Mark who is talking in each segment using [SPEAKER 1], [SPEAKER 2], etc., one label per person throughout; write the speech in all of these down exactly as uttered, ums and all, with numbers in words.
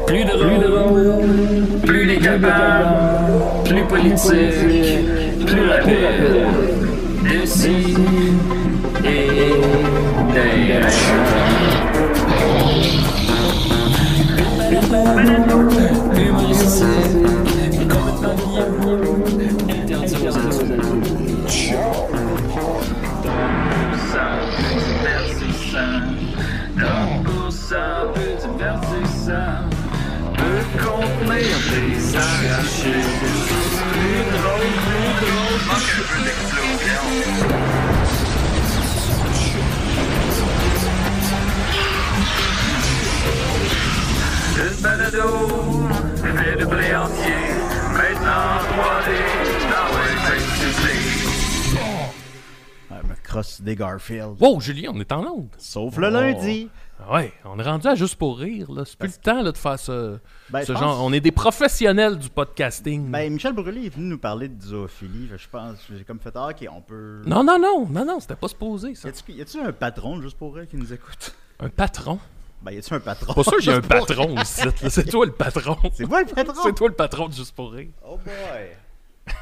[SPEAKER 1] Plus drôle, plus décapable, plus politique, plus rapide. D'ici et d'ailleurs. Humoristique, complètement lié, interdit aux adultes. Ça peut divertissant, donc pour ça peut divertissant, peut contenir des arrachés. Plus drôle, plus drôle, manque un peu d'explosion. Une balado, fait de blé entier, maintenant trois D, dans le festival.
[SPEAKER 2] Ouais, me crosse des Garfield.
[SPEAKER 3] Wow, Julien, on est en onde.
[SPEAKER 2] Sauf le
[SPEAKER 3] Oh.
[SPEAKER 2] lundi.
[SPEAKER 3] Ouais, on est rendu à juste pour rire, là. C'est plus le temps là, de faire ce,
[SPEAKER 2] Ben,
[SPEAKER 3] ce
[SPEAKER 2] je
[SPEAKER 3] genre.
[SPEAKER 2] pense-
[SPEAKER 3] On est des professionnels du podcasting.
[SPEAKER 2] Ben, Michel Brûlé est venu nous parler de zoophilie. Je pense, j'ai comme fait, ah, ok, on peut.
[SPEAKER 3] Non, non, non, non, non, c'était pas supposé,
[SPEAKER 2] Y
[SPEAKER 3] ça.
[SPEAKER 2] a-tu, y a-tu un patron juste pour elle qui nous écoute?
[SPEAKER 3] Un patron.
[SPEAKER 2] Ben, y a-tu un patron?
[SPEAKER 3] Pas sûr qu'il y a un
[SPEAKER 2] juste pour
[SPEAKER 3] patron ici. là. C'est toi le patron.
[SPEAKER 2] C'est moi le patron?
[SPEAKER 3] C'est toi le patron de Juste pour rire.
[SPEAKER 2] Oh boy!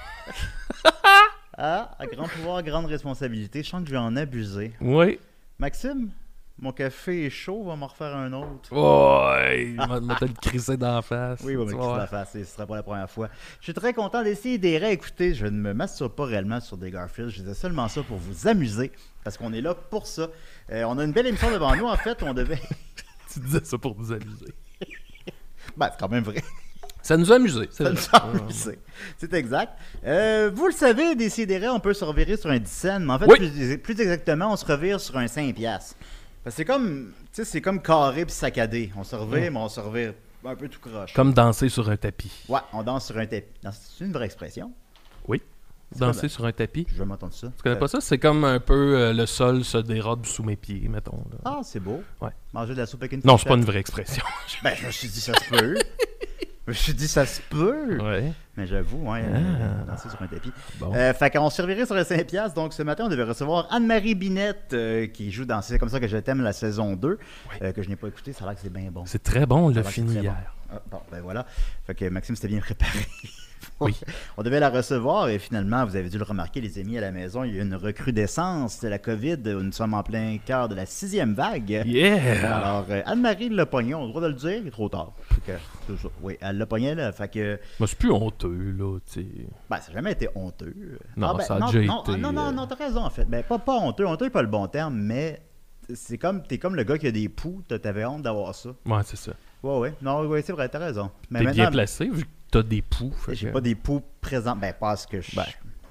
[SPEAKER 2] Ah, à grand pouvoir, grande responsabilité. Je sens que je vais en abuser.
[SPEAKER 3] Oui.
[SPEAKER 2] Maxime, mon café est chaud, va m'en refaire un autre.
[SPEAKER 3] Ouais. Il m'a te le crisser dans la face.
[SPEAKER 2] Oui, oui, mais
[SPEAKER 3] Tu
[SPEAKER 2] qu'est-ce que
[SPEAKER 3] vois.
[SPEAKER 2] la face, ce sera pas la première fois. Je suis très content d'essayer des raies. Écoutez, je ne me masturbe pas réellement sur des Garfield. Je disais seulement ça pour vous amuser, parce qu'on est là pour ça. Euh, on a une belle émission devant nous. En fait, on devait...
[SPEAKER 3] Tu disais ça pour nous amuser.
[SPEAKER 2] Ben, c'est quand même vrai.
[SPEAKER 3] Ça nous a amusé. c'est
[SPEAKER 2] Ça
[SPEAKER 3] vrai.
[SPEAKER 2] nous a amusé. C'est exact. Euh, vous le savez, des sidérés, on peut se revirer sur un dix cents, mais en fait,
[SPEAKER 3] Oui.
[SPEAKER 2] plus, plus exactement, on se revire sur un cinq piastres. Parce que c'est comme, tu sais, c'est comme carré puis saccadé. On se revire, mais on se revire un peu tout croche.
[SPEAKER 3] Comme danser sur un tapis.
[SPEAKER 2] Ouais, on danse sur un tapis. Non, c'est une vraie expression.
[SPEAKER 3] Oui.
[SPEAKER 2] C'est
[SPEAKER 3] Danser
[SPEAKER 2] comme-
[SPEAKER 3] sur un tapis.
[SPEAKER 2] Je vais m'entendre ça.
[SPEAKER 3] Tu connais pas ça? C'est comme un peu euh, le sol se dérobe sous mes pieds, mettons. là.
[SPEAKER 2] Ah, c'est beau.
[SPEAKER 3] Ouais.
[SPEAKER 2] Manger de la soupe avec une
[SPEAKER 3] Non, c'est pas une
[SPEAKER 2] fourchette.
[SPEAKER 3] vraie expression.
[SPEAKER 2] Ben, je me suis dit, ça se peut. Je me suis dit, ça se peut.
[SPEAKER 3] ouais.
[SPEAKER 2] Mais j'avoue, ouais,
[SPEAKER 3] Ah.
[SPEAKER 2] euh, danser sur un tapis.
[SPEAKER 3] Bon.
[SPEAKER 2] Euh, fait qu'on se revirait sur le cinq piastres. Donc, ce matin, on devait recevoir Anne-Marie Binette, euh, qui joue dans C'est comme ça que je t'aime, la saison deux, euh, que je n'ai pas écouté. Ça a l'air que c'est bien bon.
[SPEAKER 3] C'est très bon, on
[SPEAKER 2] Ça a
[SPEAKER 3] l'a
[SPEAKER 2] l'air que
[SPEAKER 3] fini
[SPEAKER 2] c'est très
[SPEAKER 3] hier.
[SPEAKER 2] bon. Ah, bon, ben voilà. Fait que Maxime s'était bien préparé.
[SPEAKER 3] Oui.
[SPEAKER 2] On devait la recevoir et finalement, vous avez dû le remarquer, les amis, à la maison, il y a une recrudescence de la COVID. Nous sommes en plein cœur de la sixième vague.
[SPEAKER 3] Yeah!
[SPEAKER 2] Alors, euh, Anne-Marie l'a pogné, on a le droit de le dire, il est trop tard. Fait que, c'est ça. Oui, elle l'a pogné, là. Fait que,
[SPEAKER 3] Moi, c'est plus honteux, là, tu sais.
[SPEAKER 2] ben, ça n'a jamais été honteux.
[SPEAKER 3] Non,
[SPEAKER 2] ben,
[SPEAKER 3] ça a
[SPEAKER 2] non,
[SPEAKER 3] déjà
[SPEAKER 2] non,
[SPEAKER 3] été,
[SPEAKER 2] ah, non, non,
[SPEAKER 3] euh,
[SPEAKER 2] non, t'as raison, en fait. Ben, pas, pas honteux. Honteux n'est pas le bon terme, mais c'est comme, t'es comme le gars qui a des poux, t'as- t'avais honte d'avoir ça.
[SPEAKER 3] Ouais, c'est ça.
[SPEAKER 2] Ouais, ouais. Non, ouais, c'est vrai, t'as raison. Mais
[SPEAKER 3] T'es bien
[SPEAKER 2] maintenant,
[SPEAKER 3] placé, vu que t'as des poux. fait
[SPEAKER 2] j'ai
[SPEAKER 3] que-
[SPEAKER 2] pas des poux présents. Ben, parce que je.
[SPEAKER 3] Ben.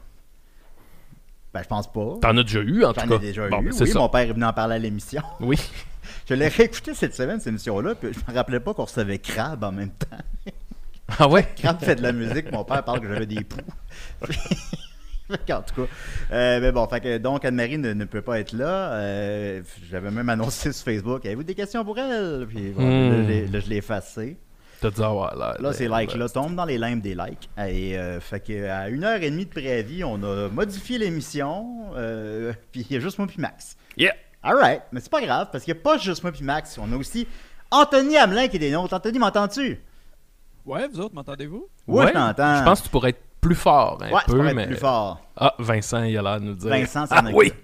[SPEAKER 2] Ben, je pense pas.
[SPEAKER 3] T'en as déjà eu, en tout
[SPEAKER 2] J'en
[SPEAKER 3] cas.
[SPEAKER 2] ai déjà
[SPEAKER 3] Bon,
[SPEAKER 2] eu.
[SPEAKER 3] ben, c'est
[SPEAKER 2] Oui,
[SPEAKER 3] ça.
[SPEAKER 2] mon père est venu en parler à l'émission.
[SPEAKER 3] Oui.
[SPEAKER 2] Je l'ai réécouté cette semaine, cette émission-là, puis je me rappelais pas qu'on recevait Crabe en même temps.
[SPEAKER 3] Ah ouais?
[SPEAKER 2] Crabe fait de la musique, mon père parle que j'avais des poux. En tout cas, euh, mais bon, fait que, donc Anne-Marie ne, ne peut pas être là. Euh, J'avais même annoncé sur Facebook, avez-vous des questions pour elle? Puis bon,
[SPEAKER 3] Hmm.
[SPEAKER 2] là, je l'ai- là, je l'ai effacé.
[SPEAKER 3] T'as dû avoir l'air.
[SPEAKER 2] Là, ces likes-là tombent dans les limbes des likes. Et euh, fait que à une heure et demie de préavis, on a modifié l'émission. Euh, puis il y a juste moi puis Max.
[SPEAKER 3] Yeah!
[SPEAKER 2] Alright, mais c'est pas grave, parce qu'il n'y a pas juste moi puis Max. On a aussi Anthony Hamelin qui est des nôtres. Anthony, m'entends-tu?
[SPEAKER 4] Ouais, vous autres, m'entendez-vous?
[SPEAKER 2] Oui, je t'entends.
[SPEAKER 3] Je pense que tu pourrais être plus fort, un
[SPEAKER 2] Ouais, tu
[SPEAKER 3] peu,
[SPEAKER 2] pourrais être
[SPEAKER 3] mais...
[SPEAKER 2] plus fort.
[SPEAKER 3] Ah, Vincent, il a l'air de nous dire.
[SPEAKER 2] Vincent, ça
[SPEAKER 3] ah,
[SPEAKER 2] en a
[SPEAKER 3] oui!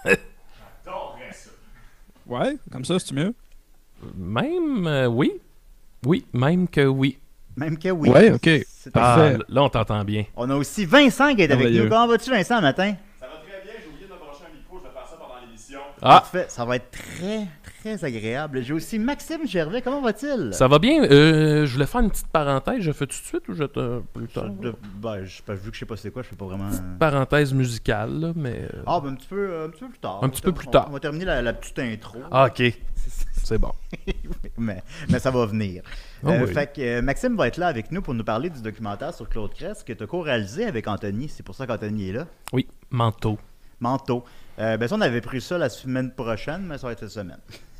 [SPEAKER 4] Ouais, comme ça, c'est mieux?
[SPEAKER 3] Même, euh, oui. Oui, même que oui.
[SPEAKER 2] Même que oui.
[SPEAKER 4] Ouais, ok.
[SPEAKER 2] C'est
[SPEAKER 3] Ah,
[SPEAKER 4] Parfait.
[SPEAKER 3] là, on t'entend bien.
[SPEAKER 2] On a aussi Vincent qui est avec
[SPEAKER 4] Merveilleux.
[SPEAKER 2] nous. Comment vas-tu, Vincent, matin?
[SPEAKER 5] Ça va très bien, j'ai oublié de me brancher un micro, je vais faire ça pendant l'émission.
[SPEAKER 3] Ah,
[SPEAKER 2] Parfait, ça va être très, très agréable. J'ai aussi Maxime Gervais. Comment va-t-il?
[SPEAKER 3] ça va bien. Euh, je voulais faire une petite parenthèse. Je fais tout de suite ou je te... plus tard?
[SPEAKER 2] De- ben, je, ben, vu que je sais pas c'est quoi, je fais pas vraiment...
[SPEAKER 3] Parenthèse musicale, là, mais... euh,
[SPEAKER 2] Ah, ben un petit peu, un petit peu plus tard.
[SPEAKER 3] Un petit peu plus
[SPEAKER 2] On-
[SPEAKER 3] tard.
[SPEAKER 2] On va terminer la, la petite intro.
[SPEAKER 3] Ah, ok. C'est bon.
[SPEAKER 2] mais, mais ça va venir.
[SPEAKER 3] Ah
[SPEAKER 2] Euh,
[SPEAKER 3] oui.
[SPEAKER 2] Fait que euh, Maxime va être là avec nous pour nous parler du documentaire sur Claude Crest que tu as co-réalisé avec Anthony. C'est pour ça qu'Anthony est là.
[SPEAKER 3] Oui, manteau.
[SPEAKER 2] Manteau. Euh, ben ça, on avait pris ça la semaine prochaine, mais ça va être cette semaine.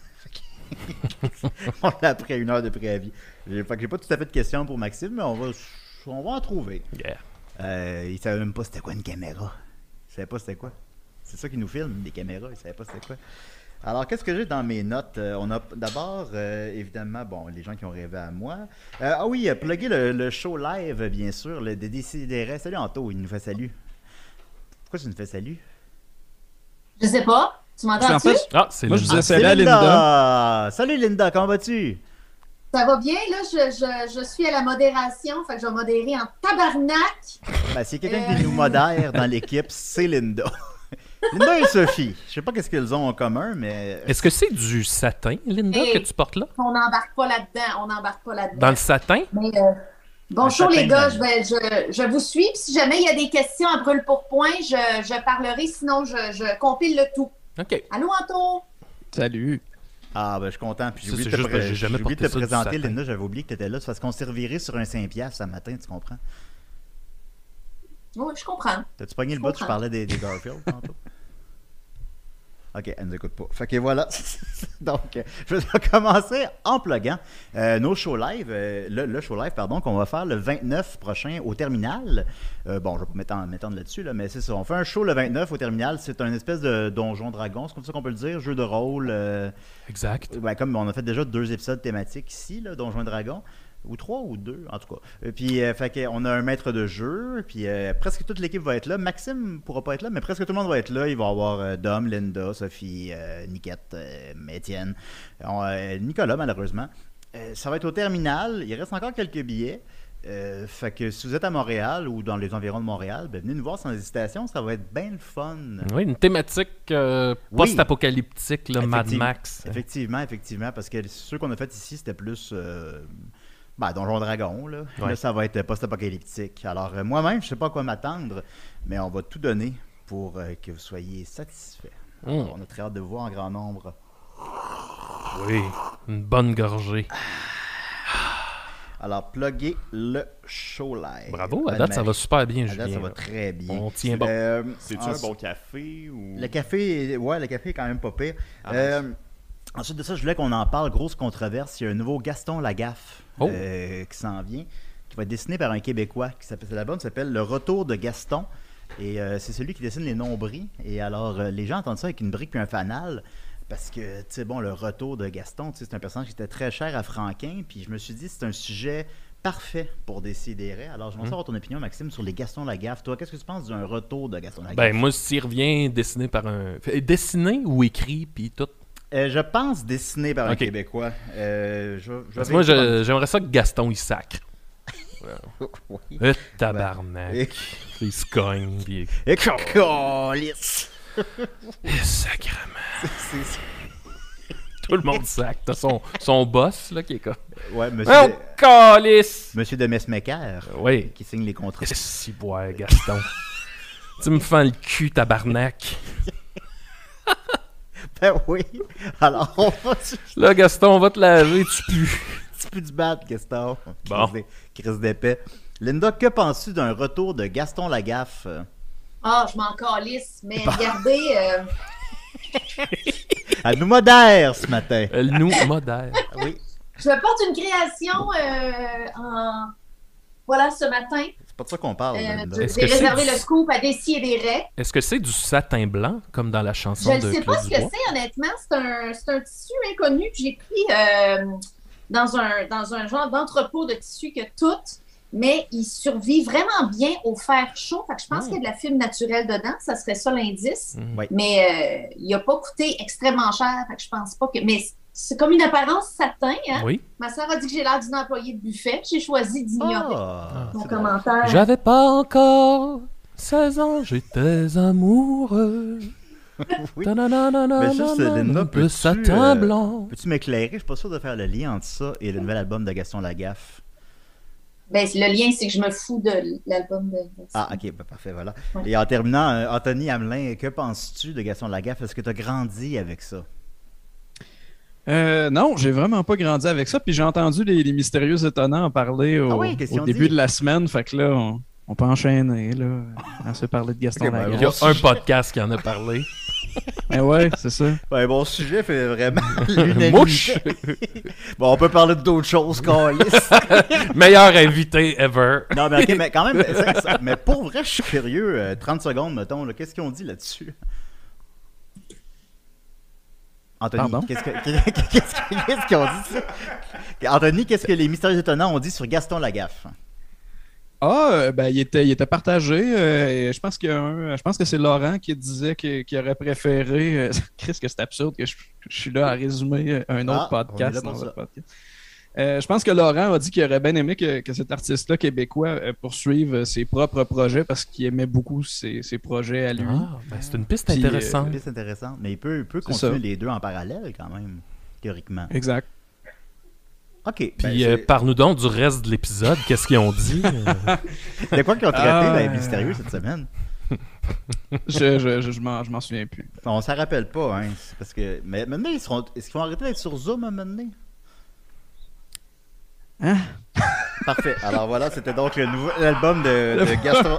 [SPEAKER 2] On l'a appris à une heure de préavis. J'ai, fait que j'ai pas tout à fait de questions pour Maxime, mais on va, on va en trouver.
[SPEAKER 3] Yeah.
[SPEAKER 2] Euh, il savait même pas c'était quoi une caméra. Il savait pas c'était quoi. C'est ça qui nous filme, des caméras. Il savait pas c'était quoi. Alors, qu'est-ce que j'ai dans mes notes? Euh, on a d'abord, euh, évidemment, bon, les gens qui ont rêvé à moi. Euh, ah oui, euh, plugger le, le show live, bien sûr, le de Décideret. Salut Anto, il nous fait salut. Pourquoi tu nous fais salut?
[SPEAKER 6] Je sais pas. Tu
[SPEAKER 4] Parce qu'en
[SPEAKER 6] m'entends-tu?
[SPEAKER 4] fait,
[SPEAKER 3] Ah, c'est
[SPEAKER 4] moi,
[SPEAKER 3] le...
[SPEAKER 4] je disais
[SPEAKER 2] Ah,
[SPEAKER 4] salut à Linda.
[SPEAKER 2] Salut Linda, comment vas-tu?
[SPEAKER 6] Ça va bien, là, je, je, je suis à la modération, fait que je vais modérer en tabarnak.
[SPEAKER 2] Ben, s'il y a quelqu'un
[SPEAKER 6] Euh.
[SPEAKER 2] qui nous modère dans l'équipe, c'est Linda. Linda et Sophie. Je sais pas qu'est-ce qu'elles ont en commun, mais...
[SPEAKER 3] Est-ce que c'est du satin, Linda,
[SPEAKER 6] Hey.
[SPEAKER 3] que tu portes là?
[SPEAKER 6] On n'embarque pas là-dedans, on n'embarque pas là-dedans.
[SPEAKER 3] Dans le satin?
[SPEAKER 6] Mais, euh, bonjour
[SPEAKER 2] Un
[SPEAKER 6] les
[SPEAKER 2] certain
[SPEAKER 6] gars,
[SPEAKER 2] nombre.
[SPEAKER 6] je, vais, je, je vous suis. Puis si jamais il y a des questions à brûle pour point, je, je parlerai, sinon je, je compile le tout.
[SPEAKER 3] OK.
[SPEAKER 6] Allô, Anto?
[SPEAKER 4] Salut.
[SPEAKER 2] Ah, ben, je suis content. Puis j'ai
[SPEAKER 3] Ça,
[SPEAKER 2] oublié
[SPEAKER 3] c'est
[SPEAKER 2] de te,
[SPEAKER 3] juste parce que
[SPEAKER 2] pré-
[SPEAKER 3] j'ai jamais
[SPEAKER 2] j'ai oublié de
[SPEAKER 3] porté
[SPEAKER 2] te
[SPEAKER 3] ça du
[SPEAKER 2] présenter,
[SPEAKER 3] satin.
[SPEAKER 2] Linda. J'avais oublié que tu étais là. C'est parce qu'on s'est reviré sur un cinq piastres ce matin, tu comprends?
[SPEAKER 6] Oui, je comprends.
[SPEAKER 2] T'as-tu pogné le
[SPEAKER 6] Je
[SPEAKER 2] bout? Je
[SPEAKER 6] comprends.
[SPEAKER 2] parlais des, des Garfield tantôt. Ok, elle nous écoute pas. Fait que voilà. Donc, euh, je vais commencer en pluguant euh, nos shows live, euh, le, le show live, pardon, qu'on va faire le vingt-neuf prochain au Terminal. Euh, bon, je vais pas m'étendre, m'étendre là-dessus, là, mais c'est ça. On fait un show le vingt-neuf au Terminal. C'est un espèce de donjon dragon, c'est comme ça qu'on peut le dire, jeu de rôle. euh,
[SPEAKER 3] Exact.
[SPEAKER 2] Ouais, comme on a fait déjà deux épisodes thématiques ici, là, Donjons et Dragons, ou trois ou deux, en tout cas. Et puis, euh, fait que, on a un maître de jeu, puis euh, presque toute l'équipe va être là. Maxime pourra pas être là, mais presque tout le monde va être là. Il va y avoir euh, Dom, Linda, Sophie, euh, Niquette, euh, Étienne, On- euh, Nicolas, malheureusement. Euh, ça va être au Terminal. Il reste encore quelques billets. Euh, fait que si vous êtes à Montréal ou dans les environs de Montréal, ben venez nous voir sans hésitation. Ça va être bien le fun.
[SPEAKER 3] Oui, une thématique euh,
[SPEAKER 2] Oui.
[SPEAKER 3] post-apocalyptique, là, Mad
[SPEAKER 2] Effectivement.
[SPEAKER 3] Max.
[SPEAKER 2] Effectivement, effectivement, parce que ceux qu'on a fait ici, c'était plus euh, ben, Donjon Dragon. Là.
[SPEAKER 3] Ouais.
[SPEAKER 2] Là, ça va être post-apocalyptique. Alors, euh, moi-même, je sais pas à quoi m'attendre, mais on va tout donner pour euh, que vous soyez satisfaits.
[SPEAKER 3] Mm.
[SPEAKER 2] Alors, on a très hâte de vous voir en grand nombre.
[SPEAKER 3] Oui, une bonne gorgée.
[SPEAKER 2] Alors, pluguez le show live.
[SPEAKER 3] Bravo, à date, ça va super bien,
[SPEAKER 2] À date,
[SPEAKER 3] Julien.
[SPEAKER 2] ça va
[SPEAKER 3] là.
[SPEAKER 2] très bien.
[SPEAKER 3] On tient bon.
[SPEAKER 2] Euh,
[SPEAKER 5] C'est-tu
[SPEAKER 2] en-
[SPEAKER 5] un bon café ou.
[SPEAKER 2] Le café, ouais, le café est quand même pas pire.
[SPEAKER 5] Ah,
[SPEAKER 2] Euh, ensuite de ça, je voulais qu'on en parle. Grosse controverse. Il y a un nouveau Gaston Lagaffe
[SPEAKER 3] Oh.
[SPEAKER 2] euh, qui s'en vient, qui va être dessiné par un Québécois. Qui s'appelle, l'album s'appelle Le Retour de Gaston. Et euh, c'est celui qui dessine les nombris. Et alors, euh, les gens entendent ça avec une brique puis un fanal. Parce que, tu sais, bon, le retour de Gaston, tu sais, c'est un personnage qui était très cher à Franquin. Puis je me suis dit, c'est un sujet parfait pour Décideret. Alors, je vais
[SPEAKER 3] Mm.
[SPEAKER 2] savoir ton opinion, Maxime, sur les Gaston Lagaffe. Toi, qu'est-ce que tu penses d'un retour de Gaston Lagaffe?
[SPEAKER 3] Ben, moi, s'il revient dessiné par un. Fait- Dessiné ou écrit, puis tout.
[SPEAKER 2] Euh, je pense dessiné par un
[SPEAKER 3] Ok.
[SPEAKER 2] Québécois. Euh, je, je
[SPEAKER 3] Parce que moi,
[SPEAKER 2] vérifie
[SPEAKER 3] je- j'aimerais ça que Gaston, il sacre.
[SPEAKER 2] pendant- Oui.
[SPEAKER 3] Eh, tabarnak.
[SPEAKER 2] Et,
[SPEAKER 3] Il se cogne, puis.
[SPEAKER 2] et câlisse.
[SPEAKER 3] Eh, sacrement.
[SPEAKER 2] C'est- c'est-
[SPEAKER 3] Tout le monde sacre. T'as son, son boss, là, qui est comme.
[SPEAKER 2] Ouais, monsieur,
[SPEAKER 3] Oh,
[SPEAKER 2] de,
[SPEAKER 3] calice!
[SPEAKER 2] monsieur de Messmaker
[SPEAKER 3] Oui.
[SPEAKER 2] qui signe les contrats.
[SPEAKER 3] Si, boire, Gaston. Tu me fends le cul, tabarnak.
[SPEAKER 2] Ben oui. Alors, on va
[SPEAKER 3] Là, Gaston, on va te laver, tu pues.
[SPEAKER 2] tu peux du battre, Gaston.
[SPEAKER 3] Bon.
[SPEAKER 2] Crise d'é- Crise d'épais. Linda, que penses-tu d'un retour de Gaston Lagaffe?
[SPEAKER 6] Ah, je m'en calisse, mais regardez, euh,
[SPEAKER 2] Elle nous modère ce matin.
[SPEAKER 3] Elle nous modère.
[SPEAKER 2] Oui.
[SPEAKER 6] je porte une création euh, en... Voilà, ce matin.
[SPEAKER 2] C'est pas de ça qu'on parle,
[SPEAKER 6] Euh,
[SPEAKER 2] Linda.
[SPEAKER 3] Est-ce
[SPEAKER 6] J'ai
[SPEAKER 3] que c'est
[SPEAKER 6] réservé
[SPEAKER 3] du-
[SPEAKER 6] le scoop à Décideret.
[SPEAKER 3] Est-ce que c'est du satin blanc, comme dans la chanson
[SPEAKER 6] Je ne
[SPEAKER 3] de
[SPEAKER 6] sais pas
[SPEAKER 3] Claude
[SPEAKER 6] ce que
[SPEAKER 3] Dubois?
[SPEAKER 6] c'est, honnêtement. C'est un, c'est un tissu inconnu que j'ai pris euh, dans, un, dans un genre d'entrepôt de tissu que tout, mais il survit vraiment bien au fer chaud. Fait que je pense
[SPEAKER 3] Mm.
[SPEAKER 6] qu'il y a de la fibre naturelle dedans. Ça serait ça l'indice.
[SPEAKER 3] Mm.
[SPEAKER 2] Oui.
[SPEAKER 6] Mais euh, il n'a pas coûté extrêmement cher. Fait que je pense pas que. Mais c'est comme une apparence satin. Hein?
[SPEAKER 3] Oui.
[SPEAKER 6] Ma soeur a dit que j'ai l'air d'une employée de buffet. J'ai choisi d'ignorer
[SPEAKER 2] Ah,
[SPEAKER 6] mon
[SPEAKER 2] c'est drôle.
[SPEAKER 6] commentaire.
[SPEAKER 3] J'avais pas encore seize ans, j'étais amoureux.
[SPEAKER 2] Oui.
[SPEAKER 3] Ta-na-na-na-na-na,
[SPEAKER 2] Mais juste, Linda,
[SPEAKER 3] de
[SPEAKER 2] peux-tu,
[SPEAKER 3] satin
[SPEAKER 2] euh,
[SPEAKER 3] blanc.
[SPEAKER 2] Peux-tu m'éclairer? Je suis pas sûr de faire le lien entre ça et le nouvel album de Gaston Lagaffe.
[SPEAKER 6] Ben, le lien, c'est que je me fous de l'album de.
[SPEAKER 2] Ah, ok, ben, parfait, voilà.
[SPEAKER 6] Ouais.
[SPEAKER 2] Et en terminant, euh, Anthony Hamelin, que penses-tu de Gaston Lagaffe? Est-ce que tu as grandi avec ça?
[SPEAKER 4] Euh, non, j'ai vraiment pas grandi avec ça. Puis j'ai entendu les, les mystérieux étonnants en parler au,
[SPEAKER 2] Ah oui, qu'est-ce qu'ils
[SPEAKER 4] au
[SPEAKER 2] ont
[SPEAKER 4] début
[SPEAKER 2] dit?
[SPEAKER 4] de la semaine. Fait que là, on, on peut enchaîner. Là, on se parler de Gaston
[SPEAKER 2] Ok, ben,
[SPEAKER 3] Il y
[SPEAKER 4] Lagaffe.
[SPEAKER 3] a un podcast qui en a parlé.
[SPEAKER 4] Eh ouais, c'est ça.
[SPEAKER 2] Ouais, bon sujet fait vraiment l'unanimité.
[SPEAKER 3] Mouche!
[SPEAKER 2] Bon, on peut parler d'autres choses, câlisse.
[SPEAKER 3] Meilleur invité ever.
[SPEAKER 2] Non, mais ok, mais quand même, ça- ça- mais pour vrai, je suis curieux. euh, trente secondes, mettons, là, qu'est-ce qu'ils ont dit là-dessus? Anthony,
[SPEAKER 4] Pardon?
[SPEAKER 2] qu'est-ce, que, qu'est-ce, que- qu'est-ce qu'ils ont dit ça? Anthony, qu'est-ce que les mystérieux étonnants ont dit sur Gaston Lagaffe?
[SPEAKER 4] Ah, euh, ben, il était, il était partagé. euh, et je pense qu'il y a un- je pense que c'est Laurent qui disait que- qu'il aurait préféré. euh, Chris, que c'est absurde que je, que je suis là à résumer un autre
[SPEAKER 2] Ah, on est
[SPEAKER 4] podcast
[SPEAKER 2] là pour
[SPEAKER 4] dans
[SPEAKER 2] ça.
[SPEAKER 4] votre podcast. Euh, je pense que Laurent a dit qu'il aurait bien aimé que, que cet artiste-là québécois euh, poursuive ses propres projets parce qu'il aimait beaucoup ses, ses projets à lui.
[SPEAKER 3] Ah, ben, c'est une piste
[SPEAKER 4] Puis,
[SPEAKER 3] intéressante.
[SPEAKER 2] C'est intéressant. Mais il peut, il peut
[SPEAKER 4] C'est
[SPEAKER 2] continuer
[SPEAKER 4] ça.
[SPEAKER 2] les deux en parallèle, quand même, théoriquement.
[SPEAKER 4] Exact.
[SPEAKER 2] OK.
[SPEAKER 3] Puis
[SPEAKER 2] ben,
[SPEAKER 3] euh,
[SPEAKER 2] c'est-
[SPEAKER 3] parle-nous donc du reste de l'épisode. Qu'est-ce qu'ils ont dit? Euh,
[SPEAKER 2] de quoi qu'ils ont traité,
[SPEAKER 4] Ah,
[SPEAKER 2] les
[SPEAKER 4] euh,
[SPEAKER 2] mystérieux, cette semaine?
[SPEAKER 4] Je, je, je, je m'en, je m'en souviens plus.
[SPEAKER 2] On s'en rappelle pas, hein. C'est parce que... Mais maintenant, ils seront... est-ce qu'ils vont arrêter d'être sur Zoom, à un moment donné?
[SPEAKER 4] Hein?
[SPEAKER 2] Parfait. Alors voilà, c'était donc le nouvel album de, de Gaston...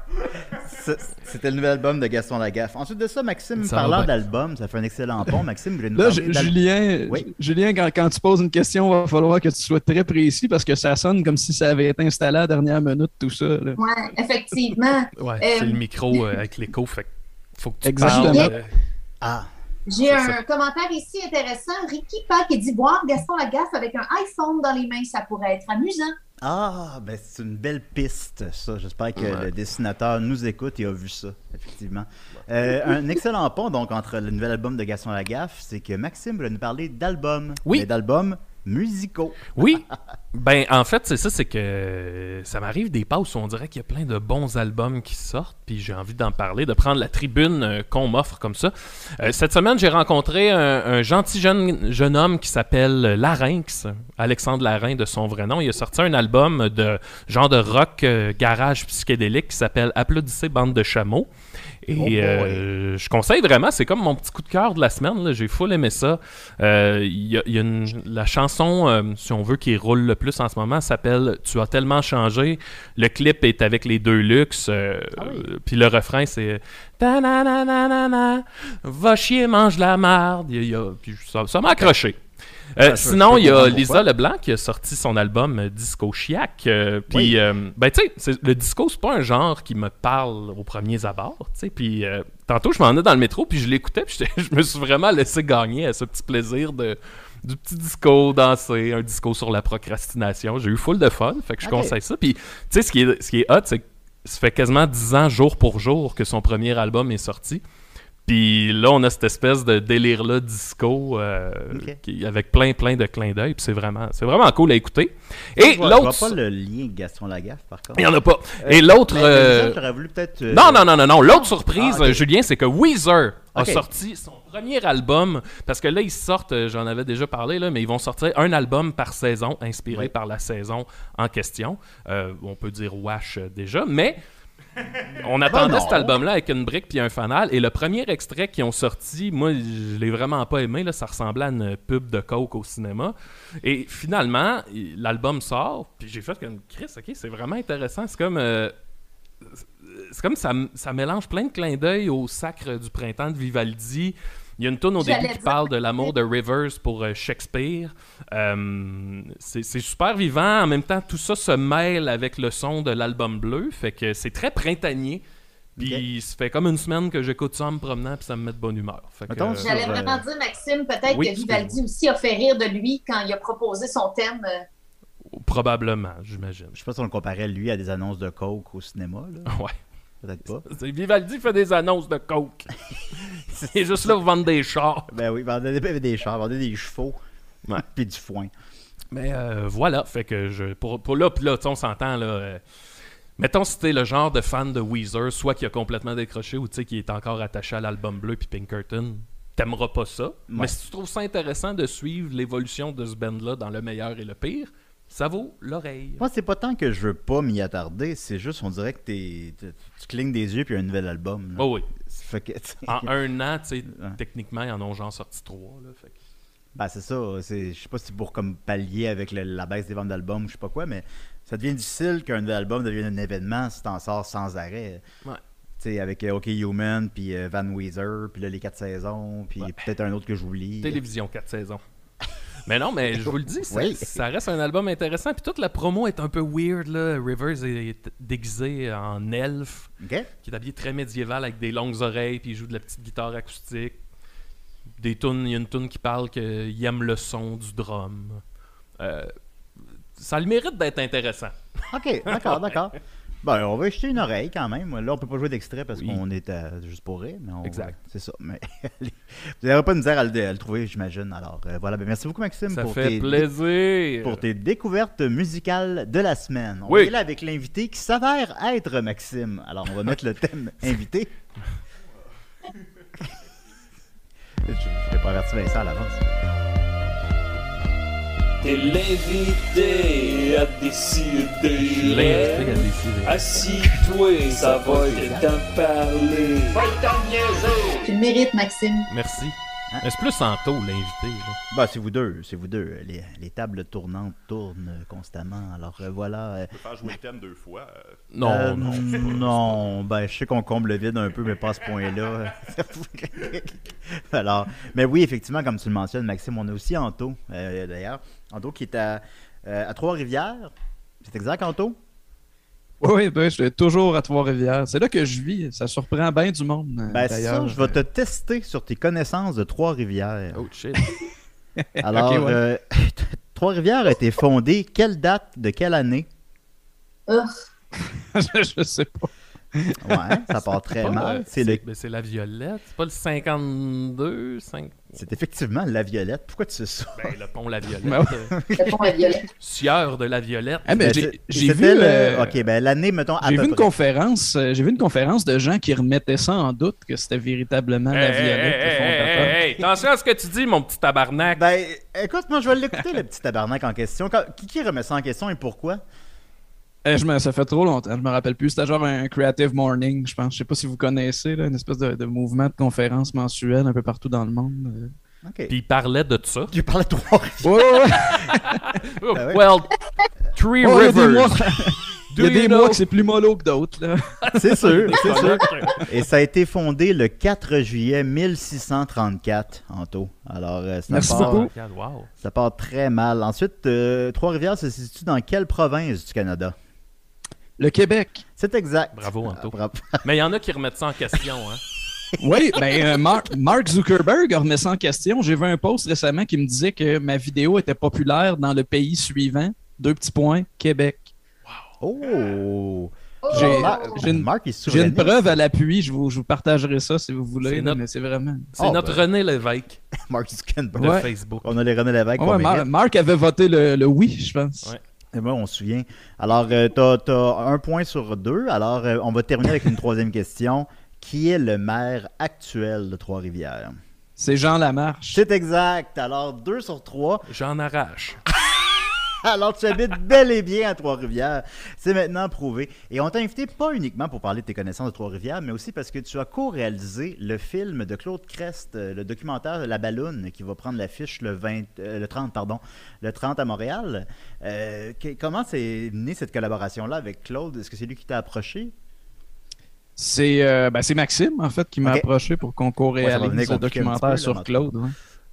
[SPEAKER 2] C'est- C'était le nouvel album de Gaston Lagaffe. Ensuite de ça, Maxime,
[SPEAKER 3] Ça va
[SPEAKER 2] parlant
[SPEAKER 3] bien.
[SPEAKER 2] d'album, ça fait un excellent pont. Maxime voulait nous
[SPEAKER 4] Là,
[SPEAKER 2] parler
[SPEAKER 4] Ju-
[SPEAKER 2] d'al-
[SPEAKER 4] Julien,
[SPEAKER 2] Oui.
[SPEAKER 4] Ju- Julien quand, quand tu poses une question, il va falloir que tu sois très précis parce que ça sonne comme si ça avait été installé à la dernière minute, tout ça. là.
[SPEAKER 6] Ouais, effectivement.
[SPEAKER 3] ouais,
[SPEAKER 6] Euh,
[SPEAKER 3] c'est le micro euh, avec l'écho. Fait que faut que tu
[SPEAKER 4] Exactement.
[SPEAKER 3] parles. euh,
[SPEAKER 2] Ah,
[SPEAKER 6] J'ai
[SPEAKER 3] C'est
[SPEAKER 6] un
[SPEAKER 3] ça.
[SPEAKER 6] commentaire ici intéressant. Ricky Pack qui dit voir Gaston Lagaffe avec un iPhone dans les mains, ça pourrait être amusant.
[SPEAKER 2] ah, ben c'est une belle piste, ça. J'espère que
[SPEAKER 3] Ouais.
[SPEAKER 2] le dessinateur nous écoute et a vu ça, effectivement. Euh, un excellent pont, donc, entre le nouvel album de Gaston Lagaffe, c'est que Maxime voulait nous parler d'albums.
[SPEAKER 3] Oui.
[SPEAKER 2] Mais d'albums musicaux.
[SPEAKER 3] Oui, ben en fait c'est ça, c'est que ça m'arrive des passes où on dirait qu'il y a plein de bons albums qui sortent, puis j'ai envie d'en parler, de prendre la tribune euh, qu'on m'offre comme ça. Euh, cette semaine, j'ai rencontré un, un gentil jeune, jeune homme qui s'appelle Larynx, Alexandre Larynx de son vrai nom. Il a sorti un album de genre de rock euh, garage psychédélique qui s'appelle Applaudissez bande de chameaux. Et
[SPEAKER 2] Oh boy.
[SPEAKER 3] euh, je conseille vraiment, c'est comme mon petit coup de cœur de la semaine, là. J'ai full aimé ça. Euh, Il y a, il y a une, la chanson, euh, si on veut, qui roule le plus en ce moment, s'appelle « Tu as tellement changé ». Le clip est avec les deux luxe. euh,
[SPEAKER 2] Ah oui.
[SPEAKER 3] euh, Puis le refrain, c'est « Ta-na-na-na-na-na, va chier, mange la marde ». Il y a- il y a- puis ça ça m'a accroché. Euh,
[SPEAKER 2] je-
[SPEAKER 3] sinon,
[SPEAKER 2] je
[SPEAKER 3] il y a
[SPEAKER 2] comprends
[SPEAKER 3] Lisa
[SPEAKER 2] pourquoi.
[SPEAKER 3] Leblanc qui a sorti son album euh, Disco Chiac. euh, Puis,
[SPEAKER 2] Oui.
[SPEAKER 3] euh, ben, tu sais, c'est- le disco, c'est pas un genre qui me parle aux premiers abords. Tu sais, puis, euh, tantôt, je m'en ai dans le métro, puis je l'écoutais, puis j'étais- je me suis vraiment laissé gagner à ce petit plaisir de, du petit disco, danser, un disco sur la procrastination. J'ai eu full de fun, fait que je
[SPEAKER 2] Ok.
[SPEAKER 3] conseille ça. Puis, tu sais, ce qui est, ce qui est hot, c'est que ça fait quasiment dix ans, jour pour jour, que son premier album est sorti. Puis là, on a cette espèce de délire-là disco euh,
[SPEAKER 2] Ok.
[SPEAKER 3] qui- avec plein, plein de clins d'œil. Puis c'est vraiment, c'est vraiment cool à écouter. Et
[SPEAKER 2] Je vois- je vois
[SPEAKER 3] l'autre...
[SPEAKER 2] pas le lien avec Gaston Lagaffe, par contre.
[SPEAKER 3] Il n'y en a pas.
[SPEAKER 2] Euh,
[SPEAKER 3] Et l'autre...
[SPEAKER 2] mais- mais
[SPEAKER 3] euh,
[SPEAKER 2] Lisa, j'aurais voulu peut-être... euh,
[SPEAKER 3] Non, non, non, non, non. L'autre surprise,
[SPEAKER 2] Ah, ok.
[SPEAKER 3] euh, Julien, c'est que Weezer a
[SPEAKER 2] Ok.
[SPEAKER 3] sorti son premier album. Parce que là, ils sortent, euh, j'en avais déjà parlé, là, mais ils vont sortir un album par saison, inspiré
[SPEAKER 2] Oui.
[SPEAKER 3] par la saison en question. Euh, on peut dire Wash euh, déjà, mais... On attendait
[SPEAKER 2] non.
[SPEAKER 3] cet album-là avec une brique puis un fanal. Et le premier extrait qu'ils ont sorti, moi, je l'ai vraiment pas aimé. Là, ça ressemblait à une pub de Coke au cinéma. Et finalement, il- l'album sort. Puis j'ai fait comme Chris, ok, c'est vraiment intéressant. C'est comme. euh, c'est comme ça, ça mélange plein de clins d'œil au Sacre du printemps de Vivaldi. Il y a une tourne au
[SPEAKER 6] J'allais
[SPEAKER 3] début qui
[SPEAKER 6] dire-
[SPEAKER 3] parle de l'amour de Rivers pour euh, Shakespeare. Euh, c'est c'est super vivant. En même temps, tout ça se mêle avec le son de l'album bleu. Fait que c'est très printanier. Puis ça fait comme une semaine que j'écoute ça en me promenant, puis ça me met de bonne humeur. Fait que,
[SPEAKER 2] Mettons,
[SPEAKER 3] euh,
[SPEAKER 6] J'allais
[SPEAKER 2] Sur, euh,
[SPEAKER 6] vraiment dire, Maxime, peut-être
[SPEAKER 3] oui,
[SPEAKER 6] que Vivaldi aussi a fait rire de lui quand il a proposé son thème. euh,
[SPEAKER 3] probablement, j'imagine.
[SPEAKER 2] Je sais pas si on le comparait, lui, à des annonces de Coke au cinéma, là.
[SPEAKER 3] Ouais.
[SPEAKER 2] Peut-être pas.
[SPEAKER 3] C'est- Vivaldi fait des annonces de coke. Il est juste là pour vendre des chars.
[SPEAKER 2] Ben oui, il vendait des, des chars, il vendait des chevaux.
[SPEAKER 3] Ouais.
[SPEAKER 2] Puis du foin.
[SPEAKER 3] Mais euh, voilà, fait que je pour, pour là, puis là, tu sais, on s'entend là. euh, mettons si t'es le genre de fan de Weezer, soit qui a complètement décroché ou tu sais qui est encore attaché à l'album bleu puis Pinkerton, t'aimeras pas ça. Mais si tu trouves ça intéressant de suivre l'évolution de ce band-là dans le meilleur et le pire, ça vaut l'oreille.
[SPEAKER 2] Moi, c'est pas tant que je veux pas m'y attarder, c'est juste, on dirait que t'es, t'es- tu clignes des yeux puis il y a un nouvel album. là.
[SPEAKER 3] Oh oui.
[SPEAKER 2] Ça fait que, tu sais,
[SPEAKER 3] En un an, tu sais,
[SPEAKER 2] Ouais.
[SPEAKER 3] techniquement, ils en ont genre sorti trois. Là, fait que-
[SPEAKER 2] Ben, c'est ça. C'est, je sais pas si c'est pour comme pallier avec le- la baisse des ventes d'albums, je sais pas quoi, mais ça devient difficile qu'un nouvel album devienne un événement si t'en sors sans arrêt.
[SPEAKER 3] Ouais.
[SPEAKER 2] Tu sais, avec euh, OK Human, puis euh, Van Weezer, puis là, les quatre saisons, puis
[SPEAKER 3] Ouais.
[SPEAKER 2] peut-être un autre que j'oublie.
[SPEAKER 3] Télévision, quatre saisons. Mais non, mais je vous le dis, ça,
[SPEAKER 2] Oui.
[SPEAKER 3] ça reste un album intéressant. Puis toute la promo est un peu weird. Là. Rivers est déguisé en elfe,
[SPEAKER 2] OK?
[SPEAKER 3] qui est habillé très médiéval avec des longues oreilles, puis il joue de la petite guitare acoustique. des tunes, il y a une tune qui parle qu'il aime le son du drum. Euh, ça a le mérite d'être intéressant.
[SPEAKER 2] OK, d'accord, d'accord. Ben, on va jeter une oreille quand même. Là, on peut pas jouer d'extrait parce
[SPEAKER 3] Oui.
[SPEAKER 2] qu'on est à- juste pour rire. Mais on
[SPEAKER 3] Exact.
[SPEAKER 2] va- c'est ça. Mais vous n'aurez pas de misère à le, à le trouver, j'imagine. Alors, euh, voilà. Ben, merci beaucoup, Maxime,
[SPEAKER 3] Ça
[SPEAKER 2] pour
[SPEAKER 3] fait
[SPEAKER 2] tes,
[SPEAKER 3] plaisir.
[SPEAKER 2] pour tes découvertes musicales de la semaine. On
[SPEAKER 3] Oui.
[SPEAKER 2] est là avec l'invité qui s'avère être Maxime. Alors, on va mettre le thème invité. Je n'ai pas averti Vincent à l'avance.
[SPEAKER 7] T'es l'invité à décider.
[SPEAKER 3] L'invité à décider.
[SPEAKER 7] Assis-toi, ça va être t'en parler.
[SPEAKER 6] Tu le mérites, Maxime.
[SPEAKER 3] Merci.
[SPEAKER 2] Hein?
[SPEAKER 3] Mais c'est plus Santo, l'invité. là.
[SPEAKER 2] Bah, c'est vous deux, c'est vous deux. Les, les tables tournantes tournent constamment. Alors, euh, voilà. euh,
[SPEAKER 5] Je peux faire jouer le thème deux fois. euh,
[SPEAKER 3] Non,
[SPEAKER 2] Euh,
[SPEAKER 3] non.
[SPEAKER 2] non, ben je sais qu'on comble le vide un peu, mais pas à ce point-là. Alors, mais oui, effectivement, comme tu le mentionnes, Maxime, on a aussi Anto, euh, d'ailleurs. Anto qui est à, euh, à Trois-Rivières. C'est exact, Anto?
[SPEAKER 4] Oui, ben, je suis toujours à Trois-Rivières. C'est là que je vis. Ça surprend bien du monde, euh,
[SPEAKER 2] Ben, c'est ça,
[SPEAKER 4] d'ailleurs.
[SPEAKER 2] je vais te tester sur tes connaissances de Trois-Rivières.
[SPEAKER 3] Oh shit.
[SPEAKER 2] Alors,
[SPEAKER 4] Ok, ouais.
[SPEAKER 2] euh, Trois-Rivières a été fondée, quelle date, de quelle année?
[SPEAKER 6] Ugh.
[SPEAKER 4] je, je sais pas.
[SPEAKER 2] Ouais, ça part très
[SPEAKER 3] Pas,
[SPEAKER 2] mal.
[SPEAKER 3] euh,
[SPEAKER 2] C'est le...
[SPEAKER 3] ben, c'est la Violette. C'est pas le cinquante-deux, cinq...
[SPEAKER 2] c'est effectivement la Violette. Pourquoi tu sais ça?
[SPEAKER 3] Ben, le pont La Violette.
[SPEAKER 4] Ben
[SPEAKER 3] euh,
[SPEAKER 6] Le pont à violet.
[SPEAKER 3] Sieur de la Violette.
[SPEAKER 4] Ah, mais
[SPEAKER 2] Ben,
[SPEAKER 4] j'ai
[SPEAKER 2] c'est-
[SPEAKER 4] j'ai
[SPEAKER 2] c'était
[SPEAKER 4] vu,
[SPEAKER 2] le-
[SPEAKER 4] euh,
[SPEAKER 2] Ok, ben l'année, mettons, à
[SPEAKER 4] j'ai
[SPEAKER 2] peu
[SPEAKER 4] vu une
[SPEAKER 2] près.
[SPEAKER 4] conférence. euh, J'ai vu une conférence de gens qui remettaient ça en doute que c'était véritablement la
[SPEAKER 3] Hey, hey,
[SPEAKER 4] Violette.
[SPEAKER 3] hey,
[SPEAKER 4] le
[SPEAKER 3] hey,
[SPEAKER 4] fondateur.
[SPEAKER 3] hey, hey, attention à ce que tu dis, mon petit tabarnak.
[SPEAKER 2] Ben, écoute, moi, je vais l'écouter, le petit tabarnak en question. Quand- Qui, qui remet ça en question et pourquoi?
[SPEAKER 4] Euh, je me, ça fait trop longtemps, je me rappelle plus. C'était genre un Creative Morning, je pense. Je sais pas si vous connaissez, là, une espèce de, de mouvement de conférences mensuelles un peu partout dans le monde.
[SPEAKER 2] OK.
[SPEAKER 3] Puis il parlait de ça.
[SPEAKER 2] Tu parlais de Trois-Rivières.
[SPEAKER 4] Ouais, ouais, ouais.
[SPEAKER 2] Ah ouais?
[SPEAKER 3] Well, Three
[SPEAKER 4] Oh, il y a des
[SPEAKER 3] Rivers.
[SPEAKER 4] mois, il y a
[SPEAKER 3] Do
[SPEAKER 4] des
[SPEAKER 3] you
[SPEAKER 4] mois
[SPEAKER 3] know-
[SPEAKER 4] que c'est plus mollo que d'autres. Là.
[SPEAKER 2] C'est sûr, c'est sûr. Et ça a été fondé le quatre juillet mille six cent trente-quatre, Anto. Alors, euh, ça,
[SPEAKER 4] Merci
[SPEAKER 2] part,
[SPEAKER 4] beaucoup.
[SPEAKER 3] Wow.
[SPEAKER 2] ça part très mal. Ensuite, euh, Trois-Rivières se situe dans quelle province du Canada?
[SPEAKER 4] Le Québec.
[SPEAKER 2] C'est exact.
[SPEAKER 3] Bravo, Anto.
[SPEAKER 2] Ah, bravo.
[SPEAKER 3] Mais il y en a qui remettent ça en question. Hein.
[SPEAKER 4] Oui, ben euh, Mar- Mark Zuckerberg a remis ça en question. J'ai vu un post récemment qui me disait que ma vidéo était populaire dans le pays suivant. Deux petits points, Québec.
[SPEAKER 2] Oh!
[SPEAKER 4] J'ai-
[SPEAKER 2] Mar-
[SPEAKER 4] j'ai une-
[SPEAKER 2] Marc est
[SPEAKER 4] J'ai une
[SPEAKER 2] souverainiste.
[SPEAKER 4] preuve à l'appui, je vous, je vous partagerai ça si vous voulez,
[SPEAKER 3] C'est
[SPEAKER 4] là,
[SPEAKER 3] notre-
[SPEAKER 4] mais c'est vraiment...
[SPEAKER 3] C'est
[SPEAKER 2] Oh,
[SPEAKER 3] notre
[SPEAKER 2] ben.
[SPEAKER 3] René Lévesque
[SPEAKER 2] Mark Zuckerberg.
[SPEAKER 3] de
[SPEAKER 4] Ouais.
[SPEAKER 3] Facebook.
[SPEAKER 2] On a les René Lévesque.
[SPEAKER 4] Ouais,
[SPEAKER 2] qu'on
[SPEAKER 4] Mar-
[SPEAKER 2] mérite.
[SPEAKER 4] Mark avait voté le, le oui, je pense.
[SPEAKER 3] Ouais.
[SPEAKER 2] Et moi, on se souvient. Alors, euh, t'as, t'as un point sur deux. Alors, euh, on va terminer avec une troisième question. Qui est le maire actuel de Trois-Rivières?
[SPEAKER 4] C'est Jean Lamarche.
[SPEAKER 2] C'est exact. Alors, deux sur trois.
[SPEAKER 3] J'en arrache.
[SPEAKER 2] Alors, tu habites bel et bien à Trois-Rivières. C'est maintenant prouvé. Et on t'a invité pas uniquement pour parler de tes connaissances de Trois-Rivières, mais aussi parce que tu as co-réalisé le film de Claude Crest, euh, le documentaire La Balloune, qui va prendre l'affiche le, vingt, euh, le trente, pardon, le trente à Montréal. Euh, que- comment s'est née cette collaboration-là avec Claude? Est-ce que c'est lui qui t'a approché?
[SPEAKER 4] C'est euh, ben, c'est Maxime, en fait, qui m'a
[SPEAKER 2] Ok.
[SPEAKER 4] approché pour qu'on
[SPEAKER 2] Ouais, ça va
[SPEAKER 4] co-réalise
[SPEAKER 2] venir
[SPEAKER 4] le
[SPEAKER 2] compliqué un petit peu,
[SPEAKER 4] documentaire
[SPEAKER 2] là,
[SPEAKER 4] sur
[SPEAKER 2] mais en tout
[SPEAKER 4] Claude. ouais.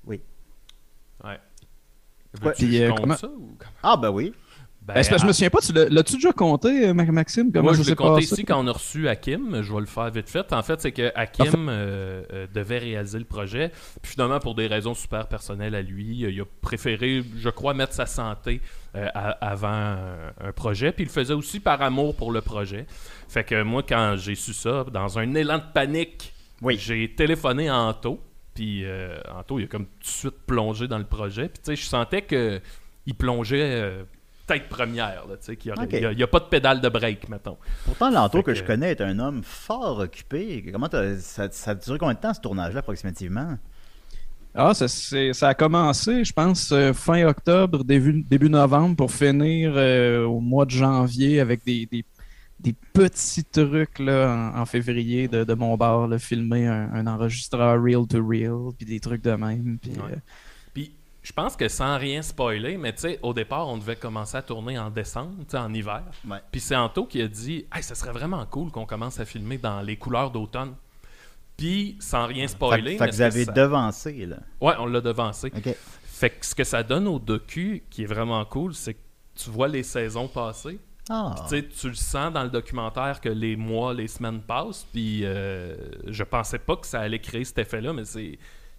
[SPEAKER 3] Ouais.
[SPEAKER 2] Ouais.
[SPEAKER 3] Veux-tu que
[SPEAKER 4] Puis,
[SPEAKER 3] je
[SPEAKER 4] euh,
[SPEAKER 3] compte
[SPEAKER 4] comment-
[SPEAKER 3] ça ou...
[SPEAKER 2] Ah, ben oui.
[SPEAKER 3] Ben,
[SPEAKER 4] Ben, c'est parce que je me souviens pas, tu l'as- l'as-tu déjà compté, euh, Mac- Maxime? Comment
[SPEAKER 3] Moi,
[SPEAKER 4] ça
[SPEAKER 3] je l'ai
[SPEAKER 4] s'est
[SPEAKER 3] compté
[SPEAKER 4] passé?
[SPEAKER 3] ici quand on a reçu Hakim. Je vais le faire vite fait. En fait, c'est que Hakim euh, euh, devait réaliser le projet. Puis finalement, pour des raisons super personnelles à lui, euh, il a préféré, je crois, mettre sa santé euh, à- avant un, un projet. Puis il le faisait aussi par amour pour le projet. Fait que moi, quand j'ai su ça, dans un élan de panique,
[SPEAKER 2] Oui.
[SPEAKER 3] j'ai téléphoné à Anto. Puis euh, Anto, il a comme tout de suite plongé dans le projet. Puis tu sais, je sentais que il plongeait euh, tête première. Là, tu sais, qu'il y aurait-
[SPEAKER 2] Ok.
[SPEAKER 3] il y a- il n'y a, pas de pédale de break, mettons.
[SPEAKER 2] Pourtant, Lanto
[SPEAKER 3] Fait
[SPEAKER 2] que
[SPEAKER 3] que-
[SPEAKER 2] je connais est un homme fort occupé. Comment t'as- ça, ça a duré combien de temps, ce tournage-là, approximativement?
[SPEAKER 4] Ah, ça, c'est- ça a commencé, je pense, euh, fin octobre, début, début novembre, pour finir euh, au mois de janvier avec des, des, des petits trucs là, en, en février de, de mon bar, là, filmer un, un enregistreur reel-to-reel, puis des trucs de même. Puis,
[SPEAKER 3] Ouais.
[SPEAKER 4] euh,
[SPEAKER 3] Puis, je pense que sans rien spoiler, mais tu sais, au départ, on devait commencer à tourner en décembre, tu sais, en hiver.
[SPEAKER 2] Ouais.
[SPEAKER 3] Puis c'est Anto qui a dit « Hey, ça serait vraiment cool qu'on commence à filmer dans les couleurs d'automne. » Puis, sans rien
[SPEAKER 2] Fait,
[SPEAKER 3] spoiler...
[SPEAKER 2] que- fait
[SPEAKER 3] mais
[SPEAKER 2] que vous
[SPEAKER 3] ce
[SPEAKER 2] avez
[SPEAKER 3] ça-
[SPEAKER 2] devancé, là.
[SPEAKER 3] Ouais, on l'a devancé.
[SPEAKER 2] OK.
[SPEAKER 3] Fait que ce que ça donne au docu, qui est vraiment cool, c'est que tu vois les saisons passer.
[SPEAKER 2] Ah.
[SPEAKER 3] Puis, tu sais, tu le sens dans le documentaire que les mois, les semaines passent. Puis, euh, je pensais pas que ça allait créer cet effet-là, mais c'est...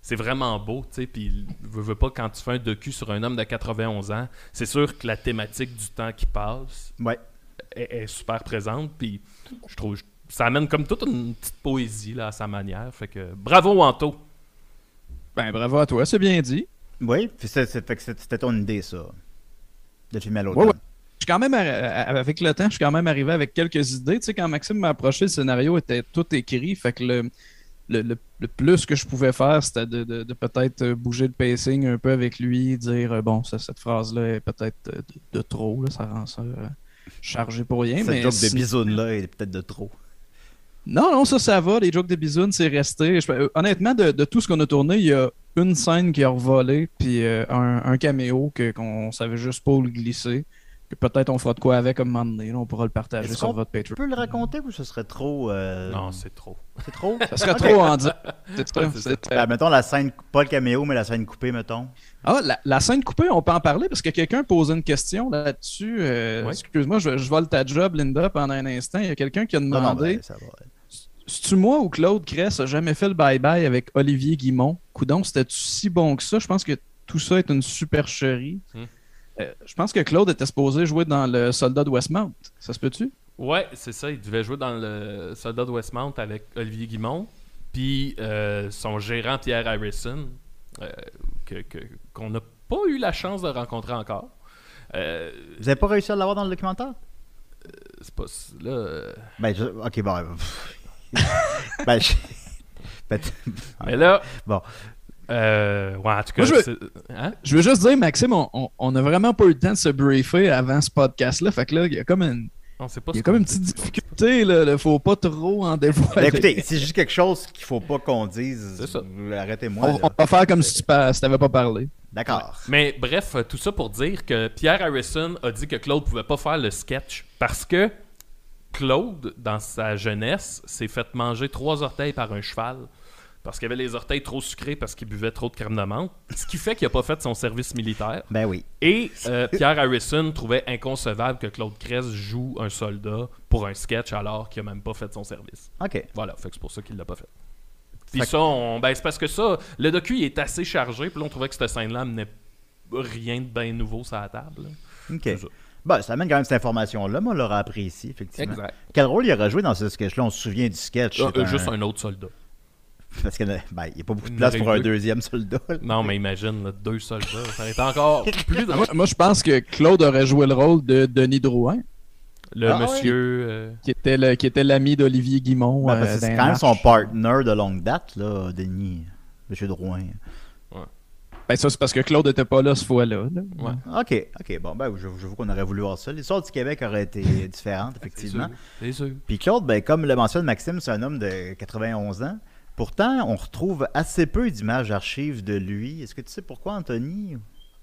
[SPEAKER 3] c'est vraiment beau, tu sais, puis veux, veux pas, quand tu fais un docu sur un homme de quatre-vingt-onze ans, c'est sûr que la thématique du temps qui passe
[SPEAKER 2] Ouais.
[SPEAKER 3] est, est super présente, puis je trouve, ça amène comme toute une petite poésie, là, à sa manière, fait que bravo, Wanto!
[SPEAKER 4] Ben, bravo à toi, c'est bien dit.
[SPEAKER 2] Oui, puis c'est, c'est- fait que c'est- c'était ton idée, ça, de filmer à l'automne.
[SPEAKER 4] Ouais, ouais. Je suis quand même, arri- avec le temps, je suis quand même arrivé avec quelques idées. Tu sais, quand Maxime m'a approché, le scénario était tout écrit, fait que le, le, le- le plus que je pouvais faire, c'était de, de- de peut-être euh, bouger le pacing un peu avec lui, dire, euh, bon, ça, cette phrase-là est peut-être euh, de, de trop, là, ça rend ça euh, chargé pour rien.
[SPEAKER 2] Cette
[SPEAKER 4] mais
[SPEAKER 2] joke de
[SPEAKER 4] si-
[SPEAKER 2] bisoune-là est peut-être de trop.
[SPEAKER 4] Non, non, ça, ça va. Les jokes de bisounes, c'est resté. Je- euh, honnêtement, de, de tout ce qu'on a tourné, il y a une scène qui a revolé, puis euh, un, un caméo que, qu'on savait juste pas où le glisser. Que peut-être on fera de quoi avec à un moment donné. Là, on pourra le partager
[SPEAKER 2] Est-ce
[SPEAKER 4] sur
[SPEAKER 2] qu'on
[SPEAKER 4] votre
[SPEAKER 2] Tu
[SPEAKER 4] Patreon.
[SPEAKER 2] peux le raconter ou ce serait trop... euh,
[SPEAKER 3] Non, c'est trop.
[SPEAKER 2] c'est trop?
[SPEAKER 4] Ça serait trop en dire. C'est ça,
[SPEAKER 3] Ouais, c'est
[SPEAKER 4] c'est-
[SPEAKER 2] Ben, mettons la scène, pas le caméo, mais la scène coupée, mettons.
[SPEAKER 4] Ah, la, la scène coupée, on peut en parler parce que quelqu'un posait une question là-dessus. Euh,
[SPEAKER 3] Ouais.
[SPEAKER 4] Excuse-moi, je, je vole ta job, Linda, pendant un instant. Il y a quelqu'un qui a
[SPEAKER 2] Non, non,
[SPEAKER 4] demandé
[SPEAKER 2] ben, ça va.
[SPEAKER 4] c'est-tu moi ou Claude Cress a jamais fait le bye-bye avec Olivier Guimont? Coudon, c'était-tu si bon que ça? Je pense que tout ça est une supercherie.
[SPEAKER 3] Hmm.
[SPEAKER 4] Euh, je pense que Claude était supposé jouer dans le Soldat de Westmount. Ça se peut-tu?
[SPEAKER 3] Ouais, c'est ça. Il devait jouer dans le Soldat de Westmount avec Olivier Guimont, puis euh, son gérant Pierre Harrison, euh, que, que- qu'on n'a pas eu la chance de rencontrer encore. Euh,
[SPEAKER 2] Vous avez pas réussi à l'avoir dans le documentaire?
[SPEAKER 3] c'est pas là. euh,
[SPEAKER 2] Ben, je... ok, bon. ben, je... ben, t-
[SPEAKER 3] Mais là.
[SPEAKER 2] Bon.
[SPEAKER 3] Euh, ouais, en tout cas.
[SPEAKER 4] Moi, je veux-
[SPEAKER 3] c'est- hein?
[SPEAKER 4] Je veux juste dire, Maxime, on, on, on a vraiment pas eu le temps de se briefer avant ce podcast-là. Fait que là, il y a comme une,
[SPEAKER 3] On sait pas
[SPEAKER 4] il y
[SPEAKER 3] ce
[SPEAKER 4] a comme
[SPEAKER 3] qu'on
[SPEAKER 4] une
[SPEAKER 3] dit.
[SPEAKER 4] petite difficulté. Là, là, faut pas trop en dévoiler.
[SPEAKER 2] ben, écoutez, c'est juste quelque chose qu'il faut pas qu'on dise.
[SPEAKER 3] C'est ça.
[SPEAKER 2] Arrêtez-moi.
[SPEAKER 4] on,
[SPEAKER 2] là.
[SPEAKER 4] on va faire comme si tu pa- si t'avais pas parlé.
[SPEAKER 2] D'accord.
[SPEAKER 3] Mais bref, euh, tout ça pour dire que Pierre Harrison a dit que Claude pouvait pas faire le sketch parce que Claude, dans sa jeunesse, s'est fait manger trois orteils par un cheval parce qu'il avait les orteils trop sucrés parce qu'il buvait trop de crème de menthe, ce qui fait qu'il a pas fait son service militaire.
[SPEAKER 2] Ben oui.
[SPEAKER 3] Et euh, Pierre Harrison trouvait inconcevable que Claude Cress joue un soldat pour un sketch alors qu'il a même pas fait son service.
[SPEAKER 2] Ok.
[SPEAKER 3] Voilà, fait que c'est pour ça qu'il l'a pas fait. Puis
[SPEAKER 2] Fait que-
[SPEAKER 3] ça, on- ben, c'est parce que ça, le docu il est assez chargé, puis là on trouvait que cette scène-là amenait rien de bien nouveau sur la table. là.
[SPEAKER 2] Ok.
[SPEAKER 3] C'est ça.
[SPEAKER 2] Ben, ça amène quand même cette information-là. Moi, on l'aura apprécié, effectivement.
[SPEAKER 3] Exact.
[SPEAKER 2] Quel rôle il aurait joué dans ce sketch-là? On se souvient du sketch.
[SPEAKER 3] Euh,
[SPEAKER 2] c'est
[SPEAKER 3] euh, Juste un autre soldat.
[SPEAKER 2] Parce qu'il n'y ben, il y a pas beaucoup de
[SPEAKER 3] Une
[SPEAKER 2] place pour un
[SPEAKER 3] règle.
[SPEAKER 2] deuxième soldat. là.
[SPEAKER 3] Non, mais imagine, là, deux soldats. Ça aurait été encore plus de...
[SPEAKER 4] Ah, Moi, moi, je pense que Claude aurait joué le rôle de Denis Drouin,
[SPEAKER 3] Le
[SPEAKER 2] Ah,
[SPEAKER 3] monsieur... euh,
[SPEAKER 4] qui était le- qui était l'ami d'Olivier Guimont.
[SPEAKER 2] Ben, parce
[SPEAKER 4] euh,
[SPEAKER 2] que c'est
[SPEAKER 4] dans
[SPEAKER 2] quand même son
[SPEAKER 4] Marche.
[SPEAKER 2] partner de longue date, là, Denis. Monsieur Drouin.
[SPEAKER 4] Ben, ça, c'est parce que Claude n'était pas là ce fois-là. là.
[SPEAKER 3] Ouais.
[SPEAKER 2] Ok, ok, bon, ben, je- j'avoue qu'on aurait voulu voir ça. L'histoire du Québec aurait été différente, effectivement.
[SPEAKER 3] C'est sûr.
[SPEAKER 2] Puis Claude, ben, comme le mentionne Maxime, c'est un homme de quatre-vingt-onze ans. Pourtant, on retrouve assez peu d'images archives de lui. Est-ce que tu sais pourquoi, Anthony?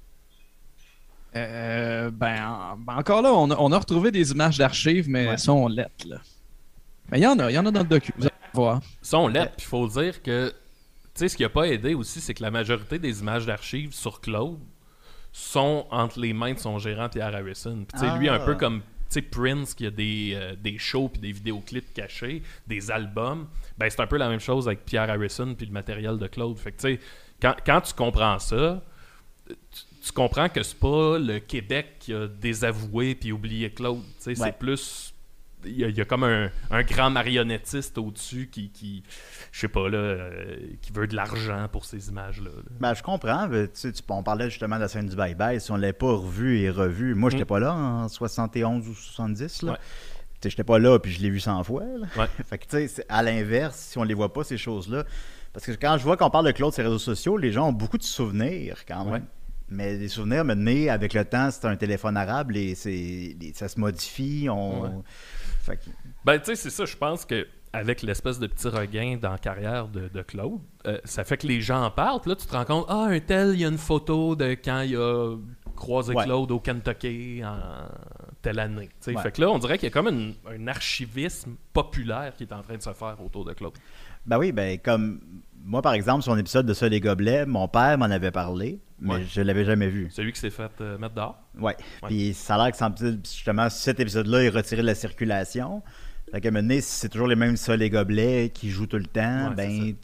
[SPEAKER 4] Euh, ben, en- ben, encore là, on a, on a retrouvé des images d'archives, mais
[SPEAKER 2] Ouais.
[SPEAKER 4] elles sont lettres. Là. Mais il y en a, il y en a dans le docu. Vous allez voir.
[SPEAKER 3] Sont lettres, puis il faut dire que... Tu sais, ce qui a pas aidé aussi, c'est que la majorité des images d'archives sur Claude sont entre les mains de son gérant Pierre Harrison. Puis tu sais,
[SPEAKER 2] Ah.
[SPEAKER 3] lui, un peu comme... Tu sais, Prince, qui a des, euh, des shows puis des vidéoclips cachés, des albums, ben c'est un peu la même chose avec Pierre Harrison puis le matériel de Claude. Fait que tu sais, quand, quand tu comprends ça, tu, tu comprends que c'est pas le Québec qui a désavoué puis oublié Claude. Tu sais,
[SPEAKER 2] Ouais.
[SPEAKER 3] c'est plus... Il y, a, il y a comme un, un grand marionnettiste au-dessus qui, qui je sais pas, là, euh, qui veut de l'argent pour ces images-là. là.
[SPEAKER 2] Ben, je comprends. mais Tu sais, tu- on parlait justement de la scène du bye-bye. Si on ne l'avait pas revu et revu, moi, j'étais
[SPEAKER 3] Mm.
[SPEAKER 2] pas là en soixante et onze ou soixante-dix. Là.
[SPEAKER 3] Ouais.
[SPEAKER 2] Tu sais, j'étais pas là, puis je l'ai vu cent fois. Là.
[SPEAKER 3] Ouais.
[SPEAKER 2] Fait que, tu sais, c'est à l'inverse, si on les voit pas, ces choses-là. Parce que quand je vois qu'on parle de Claude sur les réseaux sociaux, les gens ont beaucoup de souvenirs quand même.
[SPEAKER 3] Ouais.
[SPEAKER 2] Mais les souvenirs, maintenant, avec le temps, c'est un téléphone arabe et c'est, les- ça se modifie. On...
[SPEAKER 3] Ouais.
[SPEAKER 2] Fait que-
[SPEAKER 3] Ben, tu sais, c'est ça. Je pense que avec l'espèce de petit regain dans la carrière de, de Claude, euh, ça fait que les gens en parlent. Puis là, tu te rends compte, ah, un tel, il y a une photo de quand il a croisé
[SPEAKER 2] Ouais.
[SPEAKER 3] Claude au Kentucky en telle année. Tu sais,
[SPEAKER 2] Ouais.
[SPEAKER 3] fait que là, on dirait qu'il y a comme une- un archivisme populaire qui est en train de se faire autour de Claude.
[SPEAKER 2] Ben oui, ben comme moi, par exemple, sur un épisode de Ça les gobelets, mon père m'en avait parlé, mais
[SPEAKER 3] Ouais.
[SPEAKER 2] je l'avais jamais vu.
[SPEAKER 3] Celui qui s'est fait euh, mettre dehors.
[SPEAKER 2] Ouais.
[SPEAKER 3] Ouais.
[SPEAKER 2] Puis ça a l'air que semble-t-il, justement, cet épisode-là est retiré de la circulation. Fait qu'à un moment donné, si c'est toujours les mêmes Ça les gobelets qui jouent tout le temps,
[SPEAKER 3] Ouais,
[SPEAKER 2] ben tu,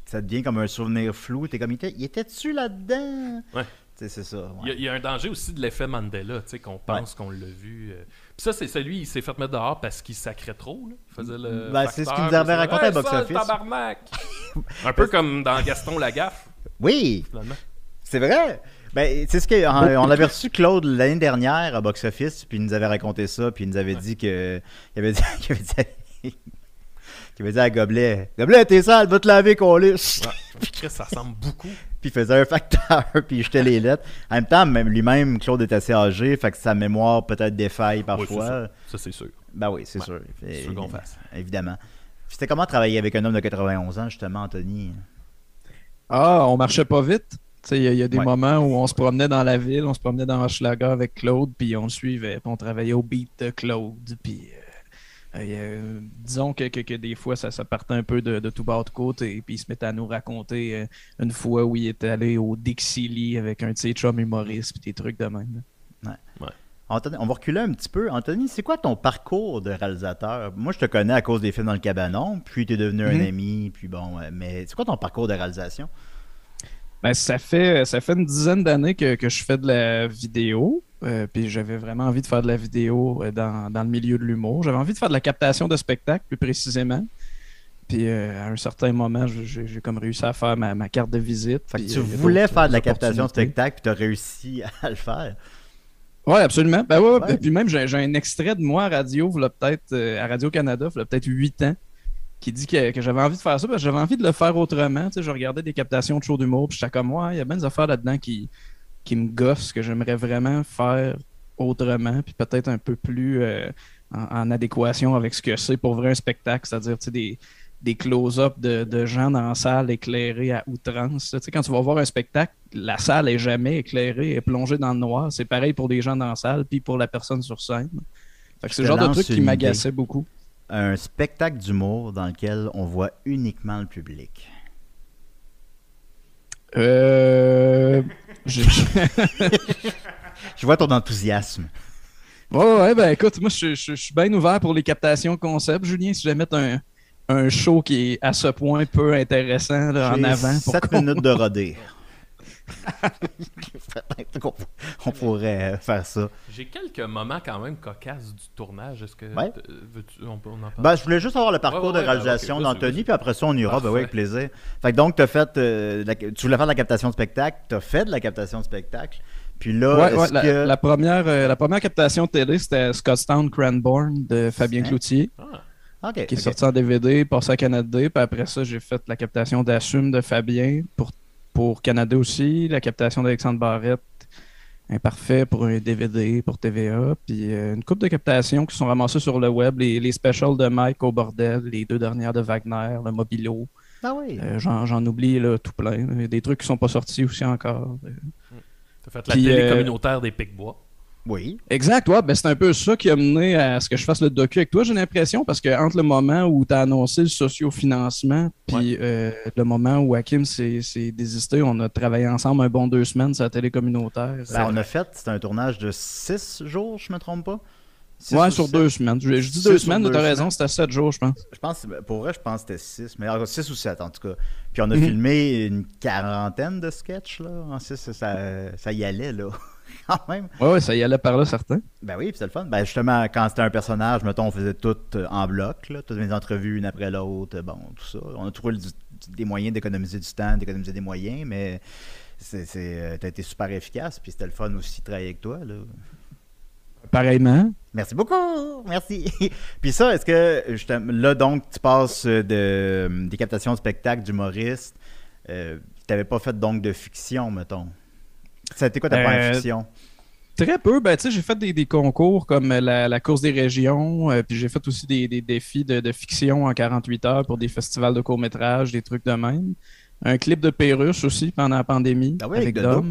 [SPEAKER 2] ça devient comme un souvenir flou. T'es comme, il était- il était-tu là-dedans?
[SPEAKER 3] Ouais.
[SPEAKER 2] Tu sais, c'est ça. ouais.
[SPEAKER 3] Il y, a, il y a un danger aussi de l'effet Mandela, tu sais, qu'on pense qu'on l'a vu. euh. Puis ça, c'est celui, il s'est fait mettre dehors parce qu'il sacrait trop, là. Il faisait le
[SPEAKER 2] Ben, c'est ce
[SPEAKER 3] facteur,
[SPEAKER 2] qu'il nous avait
[SPEAKER 3] puis
[SPEAKER 2] raconté à
[SPEAKER 3] Hey,
[SPEAKER 2] Box
[SPEAKER 3] ça,
[SPEAKER 2] Office.
[SPEAKER 3] tabarnak! Un peu comme dans Gaston Lagaffe,
[SPEAKER 2] Oui,
[SPEAKER 3] finalement.
[SPEAKER 2] c'est vrai. Ben, c'est ce qu'on on avait reçu Claude l'année dernière à Box Office, puis il nous avait raconté ça, puis il nous avait dit que. Il avait dit, il avait dit, il avait dit à Gobelet, Gobelet, t'es sale, va te laver, colis.
[SPEAKER 3] Ouais. Puis Chris, ça ressemble beaucoup.
[SPEAKER 2] Puis il faisait un facteur, puis il jetait les lettres. En même temps, même lui-même, Claude est assez âgé, fait que sa mémoire peut-être défaille
[SPEAKER 3] Oui,
[SPEAKER 2] parfois.
[SPEAKER 3] c'est ça. Ça, c'est sûr.
[SPEAKER 2] Ben oui, c'est
[SPEAKER 3] Ouais.
[SPEAKER 2] sûr.
[SPEAKER 3] C'est sûr qu'on fasse.
[SPEAKER 2] Évidemment. Puis c'était comment travailler avec un homme de quatre-vingt-onze ans, justement, Anthony?
[SPEAKER 4] Ah, on marchait pas vite. Tu sais, Il y, a- il y a des
[SPEAKER 2] Ouais.
[SPEAKER 4] moments où on se promenait dans la ville, on se promenait dans Hochelaga avec Claude, puis on le suivait, puis on travaillait au beat de Claude. Puis, euh, euh, disons que, que, que des fois, ça, ça partait un peu de, de tout bas de côté, puis il se mettait à nous raconter euh, une fois où il était allé au Dixie avec un de ses chums humoristes, puis des trucs de même.
[SPEAKER 2] Anthony, on va reculer un petit peu. Anthony, c'est quoi ton parcours de réalisateur? Moi, je te connais à cause des films dans le cabanon, puis t'es devenu un
[SPEAKER 4] Mhm.
[SPEAKER 2] ami, puis bon, euh, mais c'est quoi ton parcours de réalisation?
[SPEAKER 4] Ben, ça fait ça fait une dizaine d'années que, que je fais de la vidéo. Euh, puis j'avais vraiment envie de faire de la vidéo euh, dans, dans le milieu de l'humour. J'avais envie de faire de la captation de spectacle, plus précisément. Puis euh, à un certain moment, je- j'ai j'ai comme réussi à faire ma, ma carte de visite.
[SPEAKER 2] Fait que
[SPEAKER 4] puis,
[SPEAKER 2] tu
[SPEAKER 4] euh, il y a
[SPEAKER 2] voulais
[SPEAKER 4] d'autres
[SPEAKER 2] faire de la captation de
[SPEAKER 4] opportunités.
[SPEAKER 2] spectacle, puis t'as réussi à le faire.
[SPEAKER 4] Oui, absolument. Ben ouais, ouais.
[SPEAKER 2] Ouais.
[SPEAKER 4] Puis même, j'ai j'ai un extrait de moi à radio, v'là peut-être, euh, à Radio-Canada, il peut-être huit ans, qui dit que, que j'avais envie de faire ça, parce que j'avais envie de le faire autrement. Tu sais, je regardais des captations de shows d'humour, puis j'étais comme, ouais, il y a bien des affaires là-dedans qui, qui me gossent, que j'aimerais vraiment faire autrement, puis peut-être un peu plus euh, en, en adéquation avec ce que c'est pour vrai un spectacle, c'est-à-dire tu sais, des, des close-up de, de gens dans la salle éclairés à outrance. Tu sais, quand tu vas voir un spectacle, la salle est jamais éclairée, elle est plongée dans le noir. C'est pareil pour des gens dans la salle, puis pour la personne sur scène. Fait que c'est
[SPEAKER 2] Je
[SPEAKER 4] le
[SPEAKER 2] te
[SPEAKER 4] genre de
[SPEAKER 2] lance
[SPEAKER 4] truc qui
[SPEAKER 2] une
[SPEAKER 4] m'agaçait beaucoup.
[SPEAKER 2] Un spectacle d'humour dans lequel on voit uniquement le public.
[SPEAKER 4] Euh... je-
[SPEAKER 2] Je vois ton enthousiasme.
[SPEAKER 4] Ouais, ouais, ben écoute, moi, je, je- je suis bien ouvert pour les captations concept, Julien. Si je vais mettre un, un show qui est à ce point peu intéressant là, en
[SPEAKER 2] J'ai
[SPEAKER 4] avant. pour
[SPEAKER 2] sept
[SPEAKER 4] qu'on-
[SPEAKER 2] minutes de rodé. Peut-être qu'on- on pourrait faire ça.
[SPEAKER 3] J'ai quelques moments quand même cocasses du tournage. Est-ce que
[SPEAKER 2] Ouais.
[SPEAKER 3] euh, veux-tu, on, peut- on en parle?
[SPEAKER 2] Ben, je voulais juste avoir le parcours
[SPEAKER 3] Ouais, ouais,
[SPEAKER 2] de
[SPEAKER 3] ouais,
[SPEAKER 2] réalisation
[SPEAKER 3] ben, ok, vas-y,
[SPEAKER 2] d'Anthony,
[SPEAKER 3] vas-y.
[SPEAKER 2] puis après ça, on ira. Ben
[SPEAKER 3] Parfait.
[SPEAKER 2] oui, avec plaisir. Fait que donc, t'as fait, euh, la- tu voulais faire de la captation de spectacle, t'as fait de la captation de spectacle, puis là,
[SPEAKER 4] Ouais,
[SPEAKER 2] est-ce
[SPEAKER 4] ouais, la,
[SPEAKER 2] que...
[SPEAKER 4] la première, euh, la première captation télé, c'était Scottstown Cranbourne de Fabien
[SPEAKER 2] Hein?
[SPEAKER 4] Cloutier,
[SPEAKER 3] Ah,
[SPEAKER 2] Ok,
[SPEAKER 4] qui est
[SPEAKER 2] ok.
[SPEAKER 4] sorti en D V D, passé à Canada D. Puis après ça, j'ai fait la captation d'Assume de Fabien pour, pour Canada aussi, la captation d'Alexandre Barrette, Imparfait pour un D V D pour T V A, puis euh, une couple de captations qui sont ramassées sur le web, les, les specials de Mike au bordel, les deux dernières de Wagner, le Mobilo.
[SPEAKER 2] Ah oui.
[SPEAKER 4] Euh, j'en, j'en oublie là, tout plein. Il y a des trucs qui sont pas sortis aussi encore. Euh,
[SPEAKER 3] T'as fait la
[SPEAKER 4] Puis,
[SPEAKER 3] télé
[SPEAKER 4] euh,
[SPEAKER 3] communautaire des Pic-Bois.
[SPEAKER 2] Oui.
[SPEAKER 4] Exact, ouais, ben c'est un peu ça qui a mené à ce que je fasse le docu avec toi, j'ai l'impression, parce que entre le moment où tu as annoncé le sociofinancement, puis euh, le moment où Hakim s'est, s'est désisté, on a travaillé ensemble un bon deux semaines sur la télé communautaire.
[SPEAKER 2] Ben, on a fait, c'était un tournage de six jours, je me trompe pas? Six
[SPEAKER 4] Ouais,
[SPEAKER 2] ou
[SPEAKER 4] sur
[SPEAKER 2] sept?
[SPEAKER 4] deux semaines. Je, je dis
[SPEAKER 2] Six
[SPEAKER 4] deux
[SPEAKER 2] sur
[SPEAKER 4] semaines,
[SPEAKER 2] deux
[SPEAKER 4] tu as raison,
[SPEAKER 2] semaines.
[SPEAKER 4] c'était sept jours, je pense.
[SPEAKER 2] Je pense, pour vrai, je pense que c'était six, mais alors, six ou sept en tout cas. Puis on a
[SPEAKER 4] Mhm.
[SPEAKER 2] filmé une quarantaine de sketchs, là. En six, ça, ça, ça y allait, là. Quand même.
[SPEAKER 4] Ouais, ouais, ça y allait par là, certain.
[SPEAKER 2] Ben oui, puis c'était le fun. Ben justement, quand c'était un personnage, mettons, on faisait tout euh, en bloc, là, toutes mes entrevues une après l'autre, euh, bon, tout ça. On a trouvé du- des moyens d'économiser du temps, d'économiser des moyens, mais c'est, c'est, euh, t'as été super efficace, puis c'était le fun aussi de travailler avec toi, là.
[SPEAKER 4] Pareillement.
[SPEAKER 2] Merci beaucoup, merci. Puis ça, est-ce que justement, là donc tu passes euh, de des captations de spectacles d'humoristes, euh, t'avais pas fait donc de fiction, mettons. Ça a été quoi ta première
[SPEAKER 4] Euh,
[SPEAKER 2] fiction?
[SPEAKER 4] Très peu. Ben, tu sais, j'ai fait des, des concours comme la, la course des régions, euh, puis j'ai fait aussi des, des défis de, de fiction en quarante-huit heures pour des festivals de court-métrage, des trucs de même. Un clip de Pérusse aussi pendant la pandémie
[SPEAKER 2] Ah oui,
[SPEAKER 4] avec
[SPEAKER 2] avec Dodo.
[SPEAKER 4] Dom.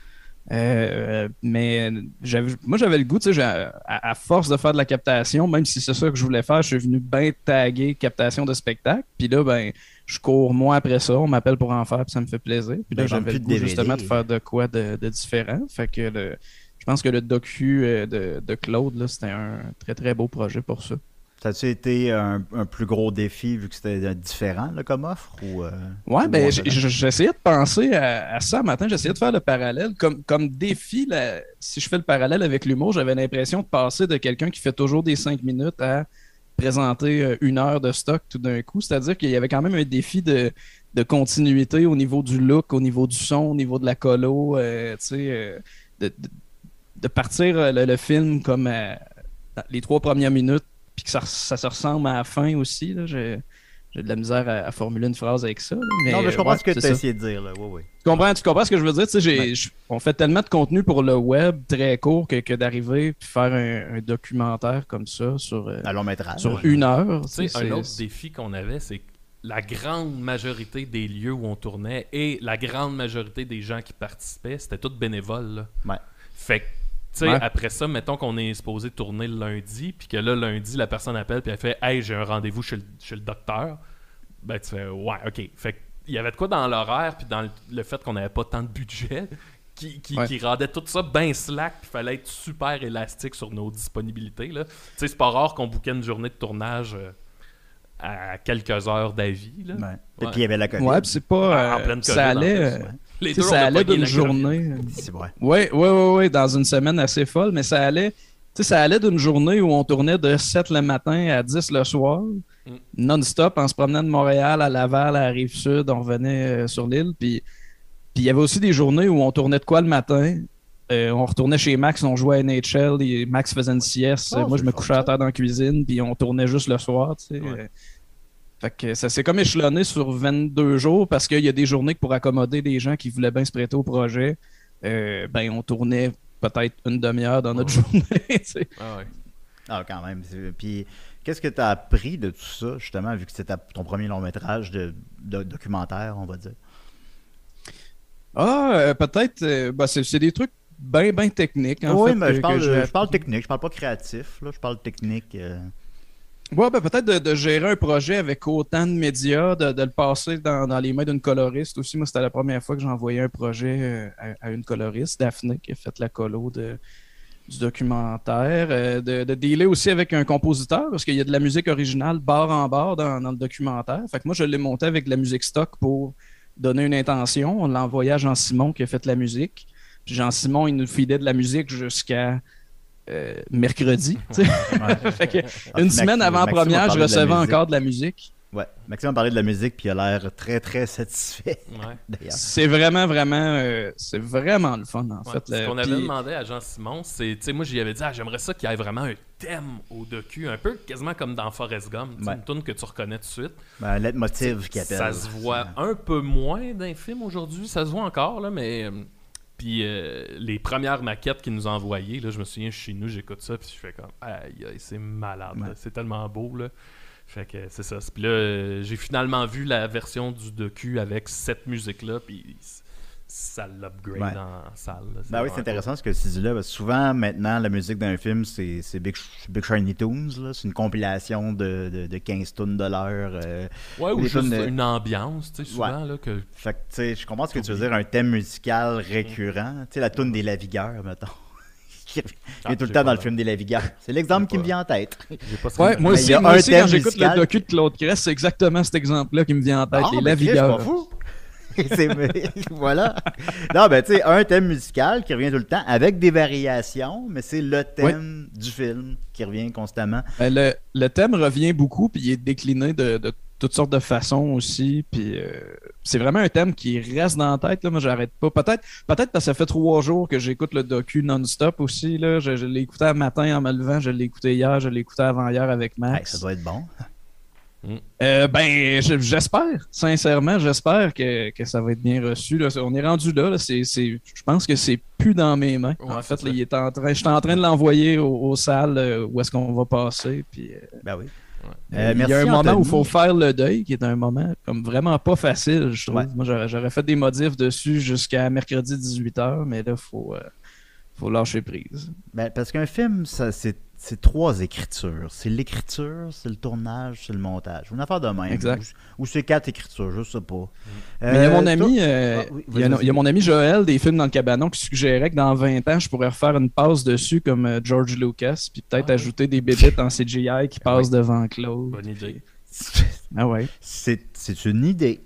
[SPEAKER 4] Euh, mais j'avais, moi, j'avais le goût, tu sais, j'ai- à, à force de faire de la captation, même si c'est ça que je voulais faire, je suis venu bien taguer captation de spectacle. Puis là, ben, je cours moi après ça, on m'appelle pour en faire, puis ça me fait plaisir. Puis là,
[SPEAKER 2] Ben, ils vendent
[SPEAKER 4] j'avais
[SPEAKER 2] plus
[SPEAKER 4] le
[SPEAKER 2] de
[SPEAKER 4] goût
[SPEAKER 2] D V D.
[SPEAKER 4] justement de faire de quoi de, de différent. Fait que le, je pense que le docu euh, de, de Claude, là, c'était un très très beau projet pour ça.
[SPEAKER 2] Ça a-tu été un, un plus gros défi vu que c'était différent là, comme offre? Ou, euh,
[SPEAKER 4] Ouais,
[SPEAKER 2] ou
[SPEAKER 4] ben
[SPEAKER 2] moins
[SPEAKER 4] j-
[SPEAKER 2] différent?
[SPEAKER 4] j- j'essayais de penser à, à ça matin, j'essayais de faire le parallèle. Comme, comme défi, là, si je fais le parallèle avec l'humour, j'avais l'impression de passer de quelqu'un qui fait toujours des cinq minutes à présenter euh, une heure de stock tout d'un coup. C'est-à-dire qu'il y avait quand même un défi de, de continuité au niveau du look, au niveau du son, au niveau de la colo, euh, tu sais, euh, de, de, de partir euh, le, le film comme euh, dans les trois premières minutes, puis que ça, ça se ressemble à la fin aussi. Là, j'ai, j'ai de la misère à, à formuler une phrase avec ça. là, mais,
[SPEAKER 2] Non, mais je comprends
[SPEAKER 4] ouais,
[SPEAKER 2] ce que
[SPEAKER 4] c'est
[SPEAKER 2] tu as
[SPEAKER 4] ça.
[SPEAKER 2] essayé de dire. Là. Oui, oui.
[SPEAKER 4] Tu comprends, tu comprends ce que je veux dire? Tu sais, j'ai-
[SPEAKER 2] Ouais.
[SPEAKER 4] j- on fait tellement de contenu pour le web très court que, que d'arriver puis faire un, un documentaire comme ça sur, euh,
[SPEAKER 2] Un long métrage.
[SPEAKER 4] sur une heure.
[SPEAKER 3] Tu sais,
[SPEAKER 4] c'est-
[SPEAKER 3] un autre
[SPEAKER 4] c'est-
[SPEAKER 3] défi qu'on avait, c'est que la grande majorité des lieux où on tournait et la grande majorité des gens qui participaient, c'était tout bénévole. Là.
[SPEAKER 2] Ouais.
[SPEAKER 3] Fait que, tu sais,
[SPEAKER 4] Ouais.
[SPEAKER 3] après ça, mettons qu'on est supposé tourner le lundi, puis que là, lundi, la personne appelle, puis elle fait « Hey, j'ai un rendez-vous chez le, chez le docteur. » Ben, tu fais « Ouais, OK. » Fait que, il y avait de quoi dans l'horaire, puis dans le, le fait qu'on n'avait pas tant de budget, qui, qui,
[SPEAKER 4] Ouais.
[SPEAKER 3] qui rendait tout ça bien slack, puis il fallait être super élastique sur nos disponibilités. Là. Tu sais, c'est pas rare qu'on bouquait une journée de tournage euh, à quelques heures d'avis. Là.
[SPEAKER 2] Ouais.
[SPEAKER 3] Ouais.
[SPEAKER 2] Et puis il y avait la COVID.
[SPEAKER 4] Ouais, puis c'est pas.
[SPEAKER 3] En
[SPEAKER 4] euh,
[SPEAKER 3] pleine COVID,
[SPEAKER 4] ça allait.
[SPEAKER 3] en
[SPEAKER 4] euh,
[SPEAKER 3] plus,
[SPEAKER 2] ouais.
[SPEAKER 3] Les
[SPEAKER 4] tu sais,
[SPEAKER 3] deux,
[SPEAKER 4] ça
[SPEAKER 3] on a
[SPEAKER 4] allait
[SPEAKER 3] pogné
[SPEAKER 4] d'une
[SPEAKER 3] la COVID.
[SPEAKER 4] journée. euh,
[SPEAKER 2] C'est vrai.
[SPEAKER 4] Oui, oui, oui, oui, dans une semaine assez folle, mais ça allait, tu sais, ça allait d'une journée où on tournait de sept le matin à dix le soir,
[SPEAKER 3] Mm.
[SPEAKER 4] non-stop, en se promenant de Montréal à Laval, à la Rive-Sud, on revenait euh, sur l'île, puis puis il y avait aussi des journées où on tournait de quoi le matin, euh, on retournait chez Max, on jouait à N H L, et Max faisait une sieste,
[SPEAKER 2] Oh,
[SPEAKER 4] moi
[SPEAKER 2] c'est
[SPEAKER 4] je me
[SPEAKER 2] le
[SPEAKER 4] couchais
[SPEAKER 2] fun,
[SPEAKER 4] à terre dans la cuisine, puis on tournait juste le soir, tu sais.
[SPEAKER 3] Ouais.
[SPEAKER 4] euh. Fait que ça s'est comme échelonné sur vingt-deux jours parce qu'il y a des journées que pour accommoder les gens qui voulaient bien se prêter au projet, euh, ben on tournait peut-être une demi-heure dans notre
[SPEAKER 3] Ouais.
[SPEAKER 4] journée. tu sais.
[SPEAKER 3] Ah ouais.
[SPEAKER 2] Ah, quand même. C'est- Puis, qu'est-ce que tu as appris de tout ça, justement, vu que c'était ta- ton premier long métrage de, de documentaire, on va dire?
[SPEAKER 4] Ah, euh, peut-être, euh, ben, c'est, c'est des trucs bien, bien techniques. En
[SPEAKER 2] oui,
[SPEAKER 4] fait,
[SPEAKER 2] mais
[SPEAKER 4] que-
[SPEAKER 2] je parle,
[SPEAKER 4] que j'ai-
[SPEAKER 2] je parle technique, je parle pas créatif, là, je parle technique. euh.
[SPEAKER 4] Ouais, ben, peut-être de, de gérer un projet avec autant de médias, de, de le passer dans, dans les mains d'une coloriste aussi. Moi, c'était la première fois que j'envoyais un projet euh, à, à une coloriste, Daphné, qui a fait la colo de, du documentaire. Euh, de, de dealer aussi avec un compositeur, parce qu'il y a de la musique originale barre en barre dans, dans le documentaire. Fait que moi, je l'ai monté avec de la musique stock pour donner une intention. On l'a envoyé à Jean-Simon qui a fait la musique. Puis Jean-Simon, il nous filait de la musique jusqu'à euh, mercredi. tu sais.
[SPEAKER 2] Ouais.
[SPEAKER 4] Fait que,
[SPEAKER 2] Ah,
[SPEAKER 4] une
[SPEAKER 2] Maxime-
[SPEAKER 4] semaine avant
[SPEAKER 2] Maxime a
[SPEAKER 4] première, je
[SPEAKER 2] parlé de la
[SPEAKER 4] recevais
[SPEAKER 2] musique.
[SPEAKER 4] encore de la musique.
[SPEAKER 2] Ouais. Maxime a parlé de la musique, puis il a l'air très, très satisfait,
[SPEAKER 3] Ouais.
[SPEAKER 2] d'ailleurs.
[SPEAKER 4] C'est vraiment, vraiment, euh, c'est vraiment le fun, en
[SPEAKER 3] Ouais,
[SPEAKER 4] fait.
[SPEAKER 3] ce
[SPEAKER 4] là.
[SPEAKER 3] qu'on avait
[SPEAKER 4] Puis-
[SPEAKER 3] demandé à Jean-Simon, c'est, tu sais, moi j'y avais dit, ah, j'aimerais ça qu'il y ait vraiment un thème au docu, un peu quasiment comme dans Forrest Gump, tu sais,
[SPEAKER 2] Ouais.
[SPEAKER 3] une tune que tu reconnais tout de suite.
[SPEAKER 2] Ben, un leitmotiv qui appelle.
[SPEAKER 3] Ça se voit un peu moins d'un film aujourd'hui, ça se voit encore, là, mais... euh, Puis euh, les premières maquettes qu'il nous a envoyées, là, je me souviens, chez nous, j'écoute ça, puis je fais comme, aïe, aïe, c'est malade,
[SPEAKER 2] Ouais.
[SPEAKER 3] là, c'est tellement beau, là. Fait que c'est ça. Puis là, euh, j'ai finalement vu la version du docu avec cette musique-là, puis c- ça l'upgrade
[SPEAKER 2] Ouais.
[SPEAKER 3] en salle. là.
[SPEAKER 2] Ben oui,
[SPEAKER 3] vraiment
[SPEAKER 2] c'est intéressant ce que tu dis là, parce que souvent, maintenant, la musique d'un film, c'est c'est Big, Big Shiny Tunes, là. C'est une compilation de, de, de quinze tunes de l'heure. euh.
[SPEAKER 3] cool. Ouais, ou
[SPEAKER 2] les
[SPEAKER 3] juste
[SPEAKER 2] tunes de-
[SPEAKER 3] une ambiance, tu sais, souvent, là, que...
[SPEAKER 2] Fait que, tu sais, je comprends ce que tu veux dire, un thème musical récurrent. Tu sais, la tune des Lavigueurs, mettons. qui revient
[SPEAKER 3] Ah,
[SPEAKER 2] tout le
[SPEAKER 3] j'ai
[SPEAKER 2] temps
[SPEAKER 3] pas
[SPEAKER 2] dans le
[SPEAKER 3] la-
[SPEAKER 2] film des Lavigueurs. C'est l'exemple
[SPEAKER 3] J'ai
[SPEAKER 2] qui me
[SPEAKER 3] pas-
[SPEAKER 2] vient en tête.
[SPEAKER 3] J'ai pas ce
[SPEAKER 4] Ouais,
[SPEAKER 3] que-
[SPEAKER 4] moi
[SPEAKER 2] Mais il y
[SPEAKER 4] aussi,
[SPEAKER 2] a
[SPEAKER 4] moi
[SPEAKER 2] un
[SPEAKER 4] aussi
[SPEAKER 2] thème
[SPEAKER 4] quand j'écoute
[SPEAKER 2] musical.
[SPEAKER 4] le docu de Claude Crest, c'est exactement cet exemple-là qui me vient en tête,
[SPEAKER 2] Ah,
[SPEAKER 4] les
[SPEAKER 2] mais Chris,
[SPEAKER 4] Lavigueurs.
[SPEAKER 2] pas fou. C'est- mais- voilà. Non, ben, tu sais, un thème musical qui revient tout le temps avec des variations, mais c'est le thème du film qui revient constamment.
[SPEAKER 4] Ben, le, le thème revient beaucoup, puis il est décliné de, de toutes sortes de façons aussi. Puis euh, c'est vraiment un thème qui reste dans la tête. Là. Moi, j'arrête pas. Peut-être peut-être parce que ça fait trois jours que j'écoute le docu non-stop aussi. Là. Je, je l'ai écouté un matin en me levant, je l'ai écouté hier, je l'ai écouté avant-hier avec
[SPEAKER 2] Hey,
[SPEAKER 4] Max.
[SPEAKER 2] ça doit être bon.
[SPEAKER 4] Euh, ben, je- j'espère. Sincèrement, j'espère que, que ça va être bien reçu. Là. On est rendu là. là. C'est, c'est, je pense que c'est plus dans mes mains.
[SPEAKER 3] Ouais,
[SPEAKER 4] en
[SPEAKER 3] c'est
[SPEAKER 4] fait,
[SPEAKER 3] ça.
[SPEAKER 4] là, il est en train, je suis en train de l'envoyer aux, aux salles euh, où est-ce qu'on va passer. Puis, euh,
[SPEAKER 2] Ben oui.
[SPEAKER 3] Ouais.
[SPEAKER 2] Euh,
[SPEAKER 4] il y a
[SPEAKER 2] merci,
[SPEAKER 4] un moment
[SPEAKER 2] Anthony.
[SPEAKER 4] où il faut faire le deuil, qui est un moment comme vraiment pas facile, je trouve.
[SPEAKER 2] Ouais.
[SPEAKER 4] Moi, j'aurais, j'aurais fait des modifs dessus jusqu'à mercredi dix-huit heures, mais là, il faut, euh, faut lâcher prise.
[SPEAKER 2] Ben, parce qu'un film, ça, c'est, c'est trois écritures. C'est l'écriture, c'est le tournage, c'est le montage. Une affaire de même.
[SPEAKER 4] Exact.
[SPEAKER 2] Ou, ou c'est quatre écritures, je sais pas.
[SPEAKER 4] Mais il y a mon
[SPEAKER 2] Euh,
[SPEAKER 4] ami,
[SPEAKER 2] toi-
[SPEAKER 4] euh,
[SPEAKER 2] Ah, oui,
[SPEAKER 4] il y a,
[SPEAKER 2] vas-y,
[SPEAKER 4] il y a
[SPEAKER 2] vas-y.
[SPEAKER 4] mon ami Joël des films dans le cabanon qui suggérait que dans vingt ans, je pourrais refaire une passe dessus comme euh, George Lucas, puis peut-être
[SPEAKER 3] Ah oui.
[SPEAKER 4] ajouter des bébites en C G I qui passent devant Claude.
[SPEAKER 3] Bonne idée.
[SPEAKER 4] Ah ouais.
[SPEAKER 2] C'est, c'est une idée.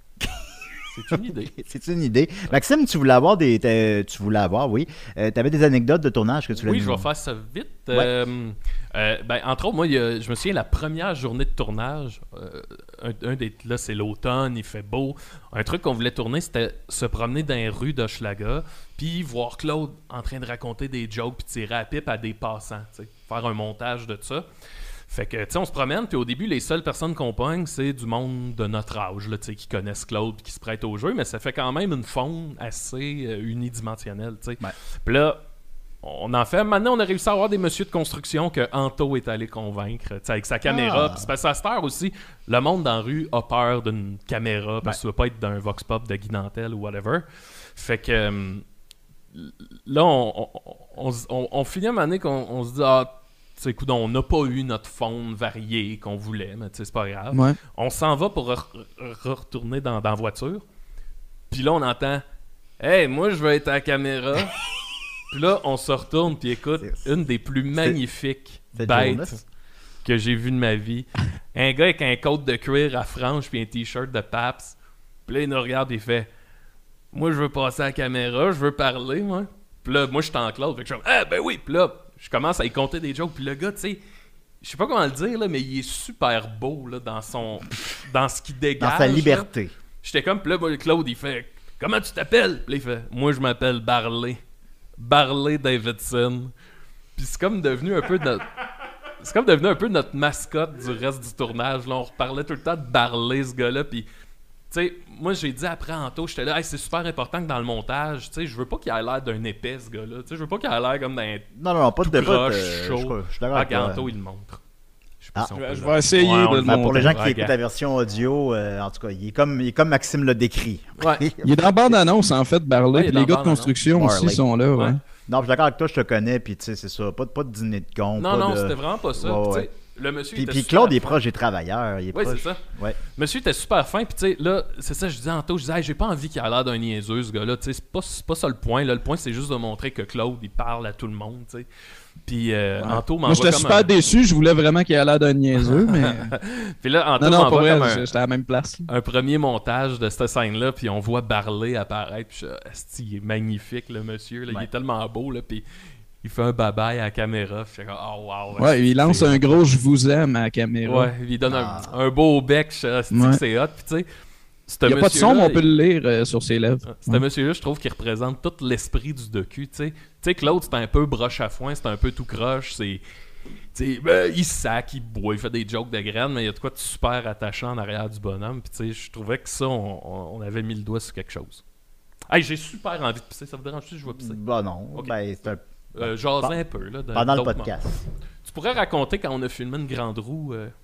[SPEAKER 3] C'est une idée.
[SPEAKER 2] C'est une idée. Maxime, tu voulais avoir des. t'as- Tu voulais avoir, oui. Euh, tu avais des anecdotes de tournage que tu voulais
[SPEAKER 3] Oui,
[SPEAKER 2] nous-
[SPEAKER 3] je vais faire ça vite. Euh, euh, ben, entre autres, moi, il y a- je me souviens, la première journée de tournage, euh, un, un des, là, c'est l'automne, il fait beau. Un truc qu'on voulait tourner, c'était se promener dans les rues d'Hochelaga, puis voir Claude en train de raconter des jokes, puis tirer à la pipe à des passants, tu sais, faire un montage de ça. Fait que, tu sais, on se promène, puis au début, les seules personnes qu'on pogne, c'est du monde de notre âge, là, tu sais, qui connaissent Claude, puis qui se prêtent au jeu, mais ça fait quand même une faune assez euh, unidimensionnelle, tu sais.
[SPEAKER 2] Ouais.
[SPEAKER 3] Puis là, on en fait. Maintenant, on a réussi à avoir des messieurs de construction que Anto est allé convaincre, tu sais, avec sa caméra.
[SPEAKER 2] Ah.
[SPEAKER 3] Puis c'est parce qu'à cette heure aussi, le monde dans la rue a peur d'une caméra, parce
[SPEAKER 2] Ouais.
[SPEAKER 3] que tu veux pas être d'un Vox Pop de Guy Nantel ou whatever. Fait que euh, là, on, on, on, on- on finit à un moment donné qu'on on se dit, ah, tu sais, écoute, on n'a pas eu notre faune variée qu'on voulait, mais tu sais, c'est pas grave.
[SPEAKER 4] Ouais.
[SPEAKER 3] On s'en va pour re- re- retourner dans, dans la voiture. Puis là, on entend Hey, moi, je veux être à la caméra. Puis là, on se retourne, puis écoute,
[SPEAKER 2] C'est-
[SPEAKER 3] une des plus magnifiques
[SPEAKER 2] c'est
[SPEAKER 3] bêtes
[SPEAKER 2] Jonas.
[SPEAKER 3] que j'ai vues de ma vie. Un gars avec un coat de cuir à franges, puis un t-shirt de Paps. Puis là, il nous regarde, et il fait Moi, je veux passer à la caméra, je veux parler, moi. Puis là, moi, je suis en Claude. Fait que je suis comme, ah, ben oui. Puis là, je commence à y compter des jokes. Puis le gars, tu sais, je sais pas comment le dire, là, mais il est super beau là, dans son dans ce qu'il dégage.
[SPEAKER 2] Dans sa
[SPEAKER 3] là.
[SPEAKER 2] liberté.
[SPEAKER 3] J'étais comme, puis là, moi, Claude, il fait Comment tu t'appelles? Puis là, il fait Moi, je m'appelle Barley. Barley Davidson. Puis c'est comme devenu un peu notre. C'est comme devenu un peu notre mascotte du reste du tournage. Là, on reparlait tout le temps de Barley, ce gars-là. Puis, tu sais, moi, j'ai dit après Anto, j'étais là, hey, c'est super important que dans le montage, tu sais, je veux pas qu'il ait l'air d'un épais, ce gars-là. Tu sais, je veux pas qu'il ait l'air comme d'un
[SPEAKER 2] Non, non, non, pas de
[SPEAKER 3] tout
[SPEAKER 2] débat.
[SPEAKER 3] croche,
[SPEAKER 2] Je
[SPEAKER 3] chaud.
[SPEAKER 2] suis je suis d'accord
[SPEAKER 3] Ah,
[SPEAKER 2] avec toi.
[SPEAKER 3] Anto, il le montre. Je sais pas
[SPEAKER 2] Ah.
[SPEAKER 3] si on
[SPEAKER 4] Je
[SPEAKER 3] peut
[SPEAKER 4] vais-
[SPEAKER 3] le-
[SPEAKER 4] je vais essayer
[SPEAKER 3] Ouais, on
[SPEAKER 4] de
[SPEAKER 3] le
[SPEAKER 4] le
[SPEAKER 2] Ben, pour les
[SPEAKER 4] monter.
[SPEAKER 2] gens qui
[SPEAKER 3] Ouais,
[SPEAKER 2] écoutent
[SPEAKER 3] gars.
[SPEAKER 2] la version audio, euh, en tout cas, il est comme, il est comme Maxime l'a décrit.
[SPEAKER 3] Ouais.
[SPEAKER 4] Il est dans la bande-annonce, en fait, Barley.
[SPEAKER 3] Ouais, il est
[SPEAKER 4] Puis
[SPEAKER 3] dans
[SPEAKER 4] les gars
[SPEAKER 3] la
[SPEAKER 4] de construction
[SPEAKER 2] bande-annonce.
[SPEAKER 4] aussi sont là. Ouais.
[SPEAKER 3] Ouais.
[SPEAKER 2] Non, je suis d'accord avec toi, je te connais, puis tu sais, c'est ça. Pas, de- pas de dîner de con.
[SPEAKER 3] Non,
[SPEAKER 2] pas
[SPEAKER 3] non,
[SPEAKER 2] de...
[SPEAKER 3] c'était vraiment pas ça.
[SPEAKER 2] Ouais,
[SPEAKER 3] Puis, tu sais,
[SPEAKER 2] ouais.
[SPEAKER 3] le monsieur
[SPEAKER 2] Puis,
[SPEAKER 3] était
[SPEAKER 2] puis
[SPEAKER 3] super
[SPEAKER 2] Claude est
[SPEAKER 3] fin.
[SPEAKER 2] proche des travailleurs. Il est
[SPEAKER 3] Oui,
[SPEAKER 2] proche...
[SPEAKER 3] c'est ça.
[SPEAKER 2] Ouais.
[SPEAKER 3] Monsieur était super fin, puis tu sais, là, c'est ça, je disais Anto, je disais, hey, j'ai pas envie qu'il ait l'air d'un niaiseux, ce gars-là, tu sais, c'est pas, c'est pas ça le point, là, le point, c'est juste de montrer que Claude, il parle à tout le monde, tu sais. Puis euh,
[SPEAKER 4] Ouais.
[SPEAKER 3] Anto
[SPEAKER 4] Moi,
[SPEAKER 3] m'envoie
[SPEAKER 4] j'étais
[SPEAKER 3] comme
[SPEAKER 4] super
[SPEAKER 3] un...
[SPEAKER 4] déçu. Je voulais vraiment qu'il ait l'air d'un niaiseux, mais.
[SPEAKER 3] Puis là, Anto
[SPEAKER 4] Non, non, pour
[SPEAKER 3] m'envoie
[SPEAKER 4] vrai,
[SPEAKER 3] comme un...
[SPEAKER 4] j'étais à la même place. là.
[SPEAKER 3] un premier montage de cette scène-là, puis on voit Barley apparaître, puis je suis, asti, il est magnifique, le monsieur, là, il
[SPEAKER 2] Ouais.
[SPEAKER 3] est tellement beau, là, puis il fait un bye-bye à la caméra, puis je suis comme, oh wow.
[SPEAKER 4] Ouais,
[SPEAKER 3] asti,
[SPEAKER 4] il lance
[SPEAKER 3] c'est-
[SPEAKER 4] un gros je vous aime à la caméra.
[SPEAKER 3] Ouais, il donne un-
[SPEAKER 2] Ah.
[SPEAKER 3] un, beau bec, je suis, asti,
[SPEAKER 4] Ouais.
[SPEAKER 3] que c'est hot, puis tu sais, ce
[SPEAKER 4] Il n'y a pas de son, mais
[SPEAKER 3] monsieur-là,
[SPEAKER 4] on peut le lire euh, sur ses lèvres.
[SPEAKER 3] Ce
[SPEAKER 4] Ouais.
[SPEAKER 3] monsieur-là, je trouve qu'il représente tout l'esprit du docu, tu sais. Tu sais, Claude, c'est un peu broche à foin, c'est un peu tout croche, c'est... Tu sais, ben, il sac, il boit, il fait des jokes de graines, mais il y a de quoi de super attachant en arrière du bonhomme. Puis tu sais, je trouvais que ça, on, on- on avait mis le doigt sur quelque chose. Hey, j'ai super envie de pisser, ça vous dérange-tu si je vais pisser?
[SPEAKER 2] Bah non,
[SPEAKER 3] Ok.
[SPEAKER 2] ben c'est un...
[SPEAKER 3] Euh, jaser
[SPEAKER 2] Pe-
[SPEAKER 3] un peu, là. de-
[SPEAKER 2] pendant le
[SPEAKER 3] d'autres
[SPEAKER 2] podcast.
[SPEAKER 3] moments. Tu pourrais raconter quand on a filmé une grande roue... euh,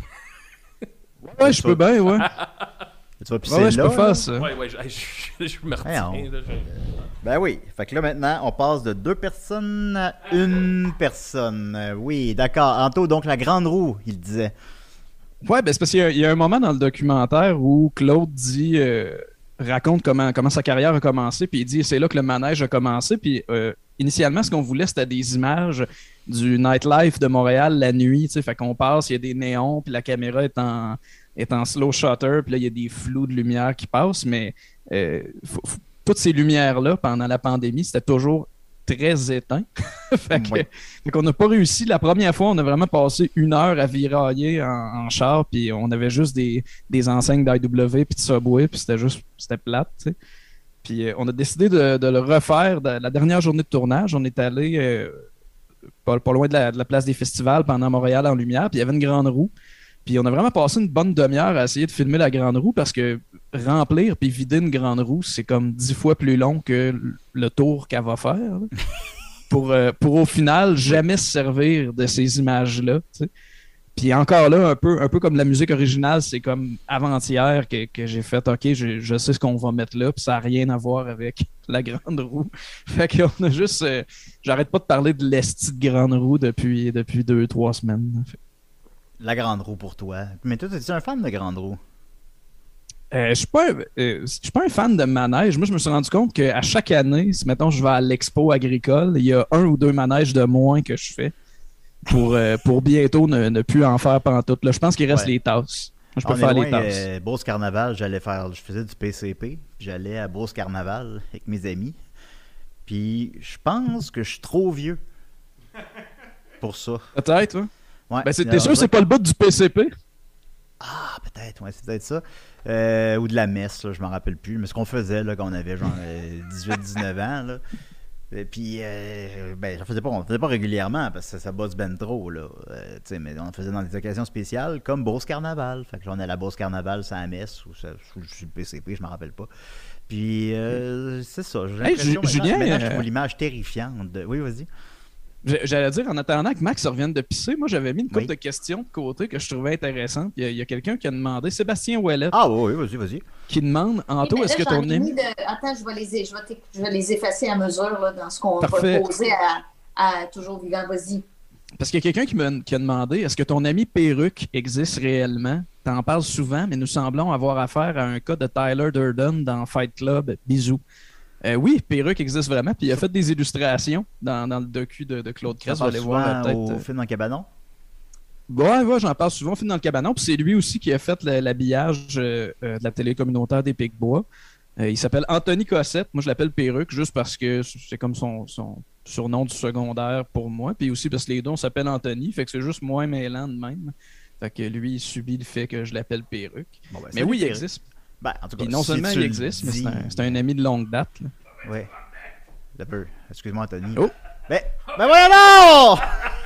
[SPEAKER 4] Ouais, je peux bien, ouais.
[SPEAKER 2] Tu vas pisser
[SPEAKER 4] Ouais, ouais, je
[SPEAKER 2] là,
[SPEAKER 4] peux
[SPEAKER 2] là?
[SPEAKER 4] faire ça.
[SPEAKER 3] Ouais, ouais, je, je- je me retiens,
[SPEAKER 2] Hey, on-
[SPEAKER 3] là, je-
[SPEAKER 2] Ben oui. Fait que là, maintenant, on passe de deux personnes à une personne. Euh, oui, d'accord. Anto, donc la grande roue, il disait.
[SPEAKER 4] Ouais, ben c'est parce qu'il y a- il y, a un moment dans le documentaire où Claude dit, euh, raconte comment, comment sa carrière a commencé, puis il dit c'est là que le manège a commencé, puis euh, initialement ce qu'on voulait c'était des images du nightlife de Montréal la nuit, tu sais, fait qu'on passe, il y a des néons, puis la caméra est en, est en slow shutter, puis là il y a des flous de lumière qui passent, mais euh, faut- faut- toutes ces lumières-là pendant la pandémie, c'était toujours très éteint. fait que,
[SPEAKER 2] Oui.
[SPEAKER 4] fait qu'on n'a pas réussi. La première fois, on a vraiment passé une heure à virailler en, en char, puis on avait juste des, des enseignes d'I W puis de Subway, puis c'était juste, c'était plate, tu sais. Puis euh, on a décidé de, de le refaire. De- la dernière journée de tournage, on est allé euh, pas, pas loin de la, de la place des festivals pendant Montréal en lumière, puis il y avait une grande roue. Puis on a vraiment passé une bonne demi-heure à essayer de filmer la grande roue parce que remplir puis vider une grande roue, c'est comme dix fois plus long que le tour qu'elle va faire. là. pour, euh, pour au final jamais se servir de ces images-là. tu sais. Puis encore là, un peu, un peu comme la musique originale, c'est comme avant-hier que, que j'ai fait, OK, je, je sais ce qu'on va mettre là, puis ça n'a rien à voir avec la grande roue. Fait qu'on a juste... Euh, j'arrête pas de parler de l'esti de grande roue depuis, depuis deux, trois semaines. Fait.
[SPEAKER 2] La grande roue pour toi. Mais toi, es-tu un fan de grande roue?
[SPEAKER 4] Euh, je suis pas, un- euh, je suis pas un fan de manège. Moi, je me suis rendu compte qu'à chaque année, si mettons je vais à l'expo agricole, il y a un ou deux manèges de moins que je fais pour, euh, pour bientôt ne, ne plus en faire pantoute. Là, je pense qu'il reste
[SPEAKER 2] Ouais.
[SPEAKER 4] les tasses. Je peux
[SPEAKER 2] On est
[SPEAKER 4] faire
[SPEAKER 2] loin,
[SPEAKER 4] les tasses.
[SPEAKER 2] euh, Beauce Carnaval, j'allais faire, je faisais du P C P, puis j'allais à Beauce Carnaval avec mes amis. Puis je pense que je suis trop vieux pour ça.
[SPEAKER 4] Peut-être, ouais.
[SPEAKER 2] Ouais.
[SPEAKER 4] Ben, c'est,
[SPEAKER 2] Alors,
[SPEAKER 4] t'es sûr que c'est pas le bout du P C P?
[SPEAKER 2] Ah, peut-être, ouais, c'est peut-être ça. Euh, ou de la messe, là, je m'en rappelle plus. Mais ce qu'on faisait là, quand on avait genre euh, dix-huit dix-neuf ans. Là. Et puis, euh, ben, j'en faisais pas, on faisait pas régulièrement parce que ça, ça bosse ben trop. Là. Euh, tu sais, mais on le faisait dans des occasions spéciales comme Beauce Carnaval. Fait que j'en ai à la Beauce Carnaval, c'est à la messe ou ça, ou je suis le P C P, je m'en rappelle pas. Puis, euh, c'est ça. J'ai
[SPEAKER 4] Hey,
[SPEAKER 2] l'impression
[SPEAKER 4] Ju-
[SPEAKER 2] maintenant,
[SPEAKER 4] Julien,
[SPEAKER 2] maintenant, je
[SPEAKER 4] euh,
[SPEAKER 2] trouve l'image terrifiante. De... Oui, vas-y.
[SPEAKER 4] J'- J'allais dire, en attendant que Max revienne de pisser, moi j'avais mis une couple
[SPEAKER 2] Oui.
[SPEAKER 4] de questions de côté que je trouvais intéressantes. Il y a, il y a quelqu'un qui a demandé, Sébastien Ouellet,
[SPEAKER 2] Ah, oui, oui, vas-y, vas-y.
[SPEAKER 4] qui demande, Anto,
[SPEAKER 6] Oui, mais
[SPEAKER 4] est-ce
[SPEAKER 6] là,
[SPEAKER 4] que
[SPEAKER 6] j'en
[SPEAKER 4] ton
[SPEAKER 6] ai
[SPEAKER 4] ami...
[SPEAKER 6] mis de- Attends, je vais, les... Je, vais t'éc- je vais les effacer à mesure là, dans ce qu'on va
[SPEAKER 4] Parfait.
[SPEAKER 6] poser à... à Toujours Vivant. Vas-y.
[SPEAKER 4] Parce qu'il y a quelqu'un qui, me- qui a demandé, est-ce que ton ami Perruque existe réellement? T'en parles souvent, mais nous semblons avoir affaire à un cas de Tyler Durden dans Fight Club. Bisous. Euh, oui, Perruque existe vraiment, puis il a fait des illustrations dans, dans le docu de, de Claude Crest. Vous
[SPEAKER 2] On
[SPEAKER 4] allez voir euh, peut-être...
[SPEAKER 2] au
[SPEAKER 4] euh,
[SPEAKER 2] film dans Cabanon.
[SPEAKER 4] Ouais, ouais, j'en parle souvent, film dans le cabanon. Puis c'est lui aussi qui a fait le- l'habillage euh, euh, de la télé communautaire des Picbois. Euh, il s'appelle Anthony Cossette. Moi, je l'appelle Perruque juste parce que c'est comme son, son surnom du secondaire pour moi. Puis aussi parce que les deux, on s'appelle Anthony. Fait que c'est juste moins mêlant de même. Fait que lui, il subit le fait que je l'appelle Perruque.
[SPEAKER 2] Bon, ben,
[SPEAKER 4] Mais
[SPEAKER 2] salut,
[SPEAKER 4] oui, il
[SPEAKER 2] Perruque.
[SPEAKER 4] existe.
[SPEAKER 2] Ben, en tout cas,
[SPEAKER 4] Puis non
[SPEAKER 2] si
[SPEAKER 4] seulement
[SPEAKER 2] tu
[SPEAKER 4] il
[SPEAKER 2] le
[SPEAKER 4] existe, mais
[SPEAKER 2] dis-
[SPEAKER 4] c'est un, c'est un ami de longue date. là.
[SPEAKER 2] Ouais. Un peu. Excuse-moi, Anthony.
[SPEAKER 4] Oh!
[SPEAKER 2] Ben, ben voyons donc!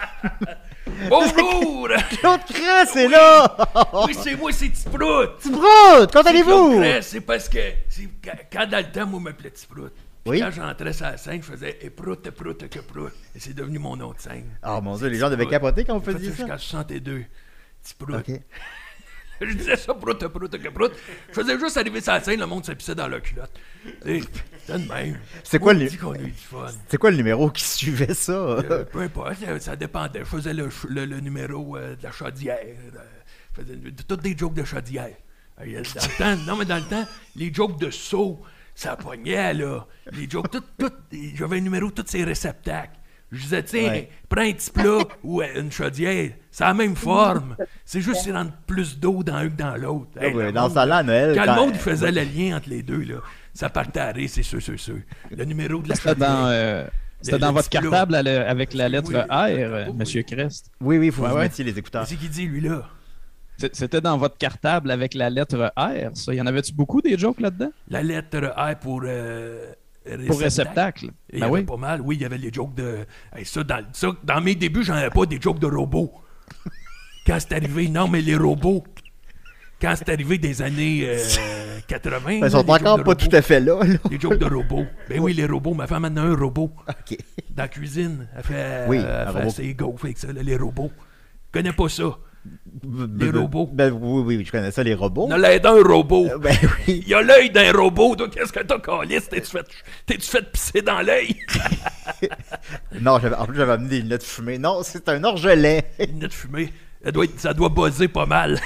[SPEAKER 3] Bonjour!
[SPEAKER 2] Claude Crest est là!
[SPEAKER 3] Oui, c'est moi, c'est Tiprout!
[SPEAKER 2] Tiprout, comment
[SPEAKER 3] C'est
[SPEAKER 2] allez-vous?
[SPEAKER 3] Claude Crest, c'est parce que c'est quand, quand dans le temps, moi, je m'appelais Tiprout. Puis
[SPEAKER 2] Oui.
[SPEAKER 3] quand j'entrais sur la scène, je faisais et prout, et prout, que prout. Et c'est devenu mon nom de scène.
[SPEAKER 2] Oh mon dieu, les gens devaient capoter quand vous
[SPEAKER 3] J'ai fait
[SPEAKER 2] faisiez
[SPEAKER 3] ça
[SPEAKER 2] ça.
[SPEAKER 3] jusqu'à soixante-deux. Tiprout.
[SPEAKER 2] Ok.
[SPEAKER 3] Je disais ça, prout, prout, que prout. Je faisais juste arriver sur la scène, le monde se pissait dans leur culotte. Tu sais, C'était de même.
[SPEAKER 2] C'est quoi
[SPEAKER 3] On
[SPEAKER 2] le-
[SPEAKER 3] dit qu'on a eu du fun.
[SPEAKER 2] C'est quoi le numéro qui suivait ça?
[SPEAKER 3] Euh, peu importe, euh, ça dépendait. Je faisais le, ch- le, le numéro euh, de la chaudière. euh, je faisais de- toutes des jokes de chaudière. Euh, il y a- dans le temps, non, mais dans le temps, les jokes de seau, ça pognait, là. Les jokes, tout, tout, j'avais un numéro de tous ces réceptacles. Je disais, tiens,
[SPEAKER 2] Ouais.
[SPEAKER 3] prends un petit plat ou euh, une chaudière. C'est la même forme. C'est juste qu'il rentre plus d'eau dans un que dans l'autre. Hey,
[SPEAKER 2] Ouais,
[SPEAKER 3] le
[SPEAKER 2] dans
[SPEAKER 3] monde,
[SPEAKER 2] ce temps-là, à Noël,
[SPEAKER 3] Quand,
[SPEAKER 2] quand-
[SPEAKER 3] le monde il faisait le lien entre les deux, là, ça partait à rire, c'est sûr, sûr, sûr. Le numéro de la
[SPEAKER 4] C'était
[SPEAKER 3] chaudière.
[SPEAKER 4] dans, euh, c'était
[SPEAKER 3] Le-
[SPEAKER 4] dans
[SPEAKER 3] le
[SPEAKER 4] votre
[SPEAKER 3] petit plat.
[SPEAKER 4] cartable à le- avec la
[SPEAKER 3] Oui,
[SPEAKER 4] lettre
[SPEAKER 3] oui,
[SPEAKER 4] R,
[SPEAKER 3] oui,
[SPEAKER 4] euh,
[SPEAKER 3] oui.
[SPEAKER 4] Monsieur Crest.
[SPEAKER 2] Oui, oui, il faut
[SPEAKER 4] Ouais,
[SPEAKER 2] que vous
[SPEAKER 4] ouais.
[SPEAKER 2] mettiez les écouteurs.
[SPEAKER 3] Qu'est-ce qu'il dit, lui, là?
[SPEAKER 4] C'est- C'était dans votre cartable avec la lettre R, ça. Y en avait-tu beaucoup des jokes là-dedans?
[SPEAKER 3] La lettre R pour euh,
[SPEAKER 4] Pour réceptacle.
[SPEAKER 3] Et il y
[SPEAKER 4] Ben
[SPEAKER 3] avait
[SPEAKER 4] oui.
[SPEAKER 3] pas mal. Oui, il y avait les jokes de... Hey, ça, dans, ça, dans mes débuts, j'en avais pas des jokes de robots. Quand c'est arrivé, non, mais les robots. Quand c'est arrivé des années euh, quatre-vingts...
[SPEAKER 2] Ben, Ils
[SPEAKER 3] là,
[SPEAKER 2] sont
[SPEAKER 3] les
[SPEAKER 2] encore
[SPEAKER 3] jokes de
[SPEAKER 2] pas
[SPEAKER 3] robots.
[SPEAKER 2] tout à fait là. là.
[SPEAKER 3] Les jokes de robots. Ben oui, les robots. Ma femme en a un robot.
[SPEAKER 2] Ok.
[SPEAKER 3] Dans la cuisine. Elle fait,
[SPEAKER 2] Oui,
[SPEAKER 3] euh,
[SPEAKER 2] un
[SPEAKER 3] elle fait
[SPEAKER 2] robot.
[SPEAKER 3] ses gaufres avec ça, là, les robots. Je connais pas ça. Les robots.
[SPEAKER 2] Ben oui, oui, je connais ça, les robots.
[SPEAKER 3] On a l'air d'un robot.
[SPEAKER 2] Euh, Ben oui.
[SPEAKER 3] Il a l'œil d'un robot. Toi, qu'est-ce que t'as, Calis? T'es-tu fait, t'es-tu fait pisser dans l'œil?
[SPEAKER 2] Non, j'avais- en plus, j'avais amené des lunettes fumées. Non, c'est un orgelet.
[SPEAKER 3] Une lunette fumée. Elle doit être- ça doit buzzer pas mal.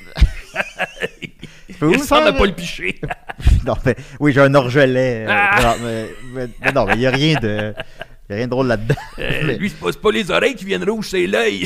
[SPEAKER 2] Peux-vous
[SPEAKER 3] Il
[SPEAKER 2] me
[SPEAKER 3] semble
[SPEAKER 2] faire-
[SPEAKER 3] pas le picher.
[SPEAKER 2] Non, mais oui, j'ai un orgelet. euh,
[SPEAKER 3] Ah!
[SPEAKER 2] non, mais, mais- mais non, mais il n'y a rien de. Il a rien de drôle là-dedans.
[SPEAKER 3] Euh,
[SPEAKER 2] Mais-
[SPEAKER 3] lui, c'est pas, c'est pas les oreilles qui viennent rouges, c'est l'œil.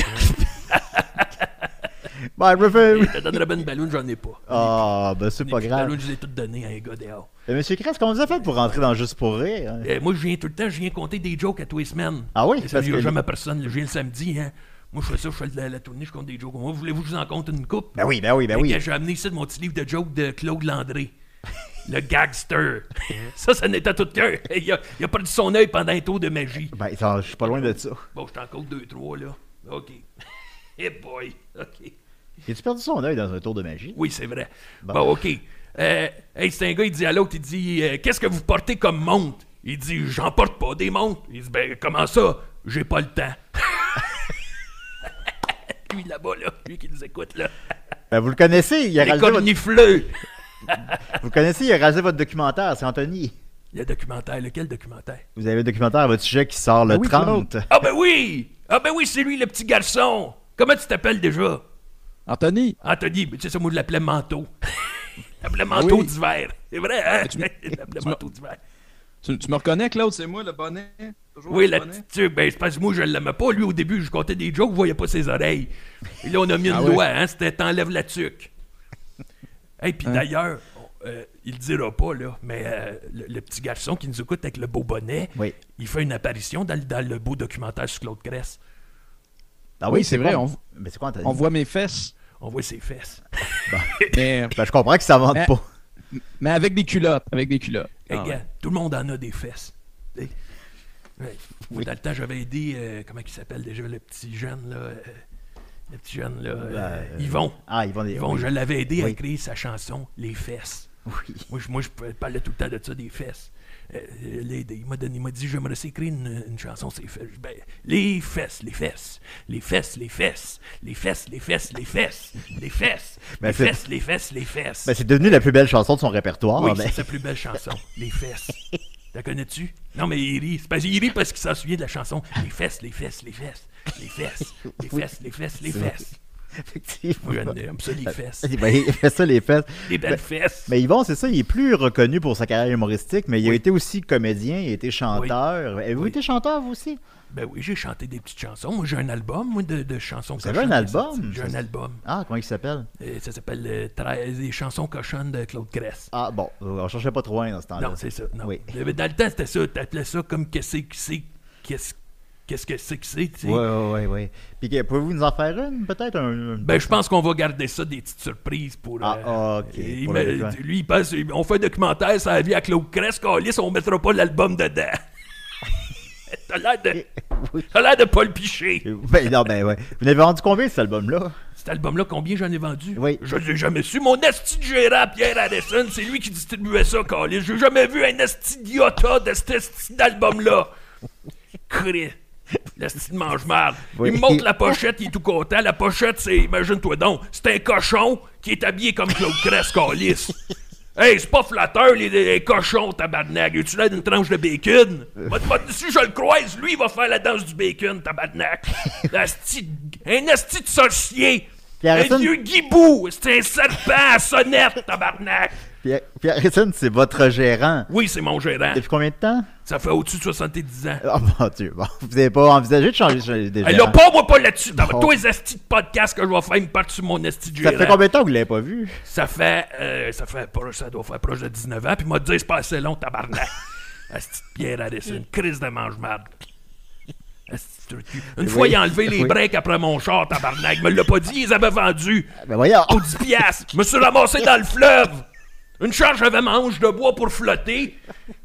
[SPEAKER 2] Ben, je me fais.
[SPEAKER 3] Je te donnerais bien une ballon, j'en ai pas.
[SPEAKER 2] Ah, ben c'est
[SPEAKER 3] Les
[SPEAKER 2] pas
[SPEAKER 3] petites
[SPEAKER 2] grave.
[SPEAKER 3] ballons, je les ai toutes données à un gars dehors.
[SPEAKER 2] Euh, Monsieur Crest, comment vous avez fait pour rentrer dans Juste pour rire? hein?
[SPEAKER 3] Euh, moi, je viens tout le temps, je viens compter des jokes à tous les semaines.
[SPEAKER 2] Ah oui?
[SPEAKER 3] Et ça,
[SPEAKER 2] Parce
[SPEAKER 3] il y a
[SPEAKER 2] que-
[SPEAKER 3] jamais personne. Je viens le samedi, hein. Moi, je fais ça, je fais la, la tournée, je compte des jokes. Moi, voulez-vous que je vous en compte une coupe?
[SPEAKER 2] Ben oui, ben oui, ben
[SPEAKER 3] Fait
[SPEAKER 2] oui.
[SPEAKER 3] que J'ai amené ici de mon petit livre de jokes de Claude Landré. Le gagster. Ça, ça n'était tout cœur. Il a, il a perdu son œil pendant un tour de magie.
[SPEAKER 2] Ben, ça, je suis pas loin de ça.
[SPEAKER 3] Bon, je t'en compte deux, trois, là. OK. Hey boy. OK.
[SPEAKER 2] As-tu perdu son œil dans un tour de magie?
[SPEAKER 3] Oui, c'est vrai.
[SPEAKER 2] Bon.
[SPEAKER 3] Bon, OK. Euh, hey, c'est un gars, il dit à l'autre, il dit euh, qu'est-ce que vous portez comme montre? Il dit j'en porte pas des montres. Il dit ben comment ça? J'ai pas le temps. lui là-bas, là, lui qui nous écoute, là.
[SPEAKER 2] Ben, vous le connaissez, il a
[SPEAKER 3] Les
[SPEAKER 2] réalisé votre...
[SPEAKER 3] cornifleux.
[SPEAKER 2] Vous le connaissez, il a réalisé votre documentaire, c'est Anthony.
[SPEAKER 3] Le documentaire, lequel documentaire?
[SPEAKER 2] Vous avez un documentaire à votre sujet qui sort le
[SPEAKER 4] Ah oui,
[SPEAKER 2] trente.
[SPEAKER 3] Ah ben oui! Ah ben oui, c'est lui, le petit garçon. Comment tu t'appelles déjà?
[SPEAKER 4] Anthony,
[SPEAKER 3] Anthony, mais tu sais ça, moi je l'appelais Manteau. Je l'appelais Manteau
[SPEAKER 4] Oui.
[SPEAKER 3] d'hiver. C'est vrai, hein?
[SPEAKER 4] tu-
[SPEAKER 3] Je l'appelais
[SPEAKER 4] tu-
[SPEAKER 3] Manteau d'hiver.
[SPEAKER 4] tu, tu me reconnais, Claude? C'est moi, le bonnet? Toujours
[SPEAKER 3] Oui,
[SPEAKER 4] le
[SPEAKER 3] la
[SPEAKER 4] bonnet?
[SPEAKER 3] petite tuque, ben c'est parce que moi je l'aimais pas. Lui, au début, je comptais des jokes, je voyais pas ses oreilles. Et là, on a mis une
[SPEAKER 4] Ah ouais?
[SPEAKER 3] loi, hein? C'était t'enlèves la tuque. Et puis
[SPEAKER 4] Hein?
[SPEAKER 3] d'ailleurs, euh, il le dira pas, là, mais euh, le, le petit garçon qui nous écoute avec le beau bonnet,
[SPEAKER 2] Oui.
[SPEAKER 3] il fait une apparition dans, le- dans le beau documentaire sur Claude Cress.
[SPEAKER 2] Ah
[SPEAKER 4] Oui, c'est vrai,
[SPEAKER 2] quoi?
[SPEAKER 4] on-
[SPEAKER 2] Mais c'est quoi, Anthony?
[SPEAKER 4] On voit mes fesses,
[SPEAKER 3] On voit ses fesses.
[SPEAKER 4] mais,
[SPEAKER 2] Ben, je comprends que ça vende
[SPEAKER 4] Mais-
[SPEAKER 2] pas.
[SPEAKER 4] mais avec des culottes. Avec des culottes.
[SPEAKER 3] Hey,
[SPEAKER 4] Ah
[SPEAKER 3] gars,
[SPEAKER 4] ouais.
[SPEAKER 3] tout le monde en a des fesses. Tu sais. Ouais. Moi,
[SPEAKER 2] Oui.
[SPEAKER 3] dans le temps, j'avais aidé, euh, comment il s'appelle déjà, le petit jeune, là. euh, le petit jeune, là. euh,
[SPEAKER 2] Euh,
[SPEAKER 3] Yvon.
[SPEAKER 2] Ah, ils vont des...
[SPEAKER 3] Yvon,
[SPEAKER 2] oui.
[SPEAKER 3] je l'avais aidé à
[SPEAKER 2] Oui.
[SPEAKER 3] écrire sa chanson Les Fesses.
[SPEAKER 2] Oui.
[SPEAKER 3] Moi, je, moi, je parlais tout le temps de ça, des fesses. Euh, l'ai aidé. Il m'a donné, il m'a dit, j'aimerais ça écrire une, une chanson, c'est fesses. Ben, les fesses, les fesses, les fesses, les fesses, les fesses, les fesses, les fesses, les fesses,
[SPEAKER 2] Ben,
[SPEAKER 3] les
[SPEAKER 2] c'est-
[SPEAKER 3] fesses, les fesses, les fesses.
[SPEAKER 2] Ben, c'est devenu la plus belle chanson de son répertoire.
[SPEAKER 3] Oui,
[SPEAKER 2] mais-
[SPEAKER 3] c'est sa plus belle chanson, Les Fesses. La connais-tu? Non, mais il rit. C'est parce qu'il rit parce qu'il s'en souvient de la chanson. Les fesses, les fesses, les fesses, les fesses, les fesses, les fesses, les
[SPEAKER 2] C'est
[SPEAKER 3] fesses.
[SPEAKER 2] Effectivement.
[SPEAKER 3] Moi, j'aime ça, les fesses.
[SPEAKER 2] Ben, il fait ça, les fesses.
[SPEAKER 3] Les belles
[SPEAKER 2] Ben,
[SPEAKER 3] fesses.
[SPEAKER 2] Mais Yvon, c'est ça, il est plus reconnu pour sa carrière humoristique, mais il a
[SPEAKER 3] Oui.
[SPEAKER 2] été aussi comédien, il a été chanteur. Avez-vous
[SPEAKER 3] Oui.
[SPEAKER 2] été chanteur, vous aussi?
[SPEAKER 3] Ben oui, j'ai chanté des petites chansons. Moi, j'ai un album, moi, de, de chansons
[SPEAKER 2] Vous avez un
[SPEAKER 3] cochonnes,
[SPEAKER 2] album?
[SPEAKER 3] sorti. J'ai un album.
[SPEAKER 2] Ah, comment il s'appelle?
[SPEAKER 3] Euh, ça s'appelle euh, Tra- Les chansons cochonnes de Claude Cress.
[SPEAKER 2] Ah, bon, on cherchait pas trop loin dans ce temps-là.
[SPEAKER 3] Non, c'est ça. Non.
[SPEAKER 2] Oui.
[SPEAKER 3] Euh, Dans le temps, c'était ça. T'appelais ça comme qu'est-ce que c'est. Qu'est-ce qu'est-ce que c'est que c'est, tu sais.
[SPEAKER 2] Oui, oui, oui. Ouais. Puis, que- pouvez-vous nous en faire une, peut-être? Un, un-
[SPEAKER 3] Ben, je pense qu'on va garder ça des petites surprises pour.
[SPEAKER 2] Ah,
[SPEAKER 3] euh,
[SPEAKER 2] ah, ok,
[SPEAKER 3] il
[SPEAKER 2] pour
[SPEAKER 3] me-
[SPEAKER 2] le- ouais.
[SPEAKER 3] lui, il pense, on fait un documentaire sur la vie à Claude Cress, câlisse, on mettra pas l'album dedans. T'as l'air de.
[SPEAKER 2] Oui.
[SPEAKER 3] T'as l'air de Paul Piché.
[SPEAKER 2] Ben, non, ben, ouais. Vous n'avez vendu combien, cet album-là?
[SPEAKER 3] Cet album-là, combien j'en ai vendu?
[SPEAKER 2] Oui.
[SPEAKER 3] Je l'ai jamais su. Mon esti de gérant, Pierre Harrison, c'est lui qui distribuait ça, câlisse. J'ai jamais vu un esti d'iota de cet esti d'album-là. Cré. L'esti de mange-marde.
[SPEAKER 2] Oui.
[SPEAKER 3] Il me montre la pochette, il est tout content. La pochette, c'est, imagine-toi donc, c'est un cochon qui est habillé comme Claude Cress, câlisse. Hey, c'est pas flatteur, les, les cochons, tabarnak. Es-tu là d'une tranche de bacon? Moi, moi, si je le croise, lui, il va faire la danse du bacon, tabarnak. Asti de- un asti de sorcier.
[SPEAKER 2] Puis Harrison-
[SPEAKER 3] Un vieux guibou. C'est un serpent à sonnette, tabarnak.
[SPEAKER 2] Pierre, Pierre Harrison, c'est votre gérant.
[SPEAKER 3] Oui, c'est mon gérant.
[SPEAKER 2] Depuis combien de temps?
[SPEAKER 3] Ça fait au-dessus de soixante-dix ans.
[SPEAKER 2] Oh mon Dieu, bon, vous n'avez pas envisagé de changer de
[SPEAKER 3] Hey,
[SPEAKER 2] gérant?
[SPEAKER 3] là, pas moi pas là-dessus. Dans
[SPEAKER 2] Bon.
[SPEAKER 3] tous les astis de podcasts que je vais faire, ils me partent sur mon asti de
[SPEAKER 2] Ça
[SPEAKER 3] gérant.
[SPEAKER 2] fait combien de temps que vous l'avez pas vu?
[SPEAKER 3] Ça fait, euh, ça fait, pas- ça doit faire proche de dix-neuf ans, puis il m'a dit, c'est pas assez long, tabarnak. Asti de Pierre Harrison, une crise de mange-marde. Asti de trou de cul. Une
[SPEAKER 2] Oui.
[SPEAKER 3] fois, il a enlevé les
[SPEAKER 2] Oui.
[SPEAKER 3] breaks après mon char, tabarnak. Il me l'a pas dit, ils avaient vendu.
[SPEAKER 2] Ben voyons!
[SPEAKER 3] Au dix piastres. Je me suis ramassé dans le fleuve. Une charge avait manche de bois pour flotter.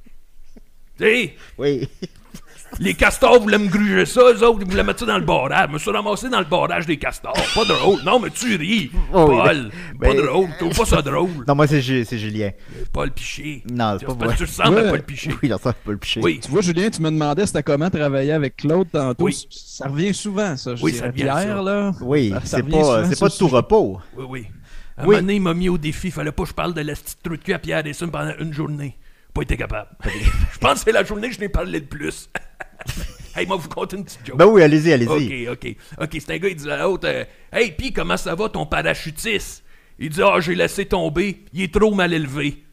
[SPEAKER 3] Tu sais,
[SPEAKER 2] Oui.
[SPEAKER 3] les castors voulaient me gruger ça, eux autres, ils voulaient mettre ça dans le barrage. Je me suis ramassé dans le barrage des castors. Pas drôle. Non, mais tu ris.
[SPEAKER 2] Oh oui,
[SPEAKER 3] Paul.
[SPEAKER 2] ben-
[SPEAKER 3] Pas
[SPEAKER 2] ben-
[SPEAKER 3] drôle. Tu trouves pas ça drôle.
[SPEAKER 2] Non, moi, c'est Ju- c'est Julien.
[SPEAKER 3] Paul Piché.
[SPEAKER 2] Non, c'est pas
[SPEAKER 3] parce
[SPEAKER 2] vrai.
[SPEAKER 3] que tu ressembles à
[SPEAKER 4] Ouais.
[SPEAKER 3] Paul Piché.
[SPEAKER 2] Oui, dans ça, on peut le picher.
[SPEAKER 3] Oui.
[SPEAKER 4] Tu vois, Julien, tu me demandais c'était comment travailler avec Claude tantôt.
[SPEAKER 3] Oui.
[SPEAKER 4] Ça revient souvent, ça. Je
[SPEAKER 3] Oui,
[SPEAKER 4] dirais.
[SPEAKER 3] ça revient,
[SPEAKER 4] Pierre,
[SPEAKER 3] ça.
[SPEAKER 4] là.
[SPEAKER 2] Oui,
[SPEAKER 4] ça- ça
[SPEAKER 2] c'est
[SPEAKER 4] revient
[SPEAKER 2] pas,
[SPEAKER 4] souvent
[SPEAKER 2] c'est
[SPEAKER 4] sur
[SPEAKER 2] pas de
[SPEAKER 4] le
[SPEAKER 2] tout
[SPEAKER 4] sujet.
[SPEAKER 2] repos.
[SPEAKER 3] Oui, oui. À un
[SPEAKER 2] Oui.
[SPEAKER 3] moment donné, il m'a mis au défi. Fallait pas que je parle de la petite trou de cul à Pierre Harrison pendant une journée. Pas été capable. Je pense que c'est la journée que je n'ai parlé le plus. Hey, moi, vous compter une petite joke.
[SPEAKER 2] Ben oui, allez-y, allez-y.
[SPEAKER 3] OK, OK. OK, c'est un gars, il dit à l'autre, euh, Hey, pis comment ça va ton parachutiste? Il dit, ah, j'ai laissé tomber. Il est trop mal élevé.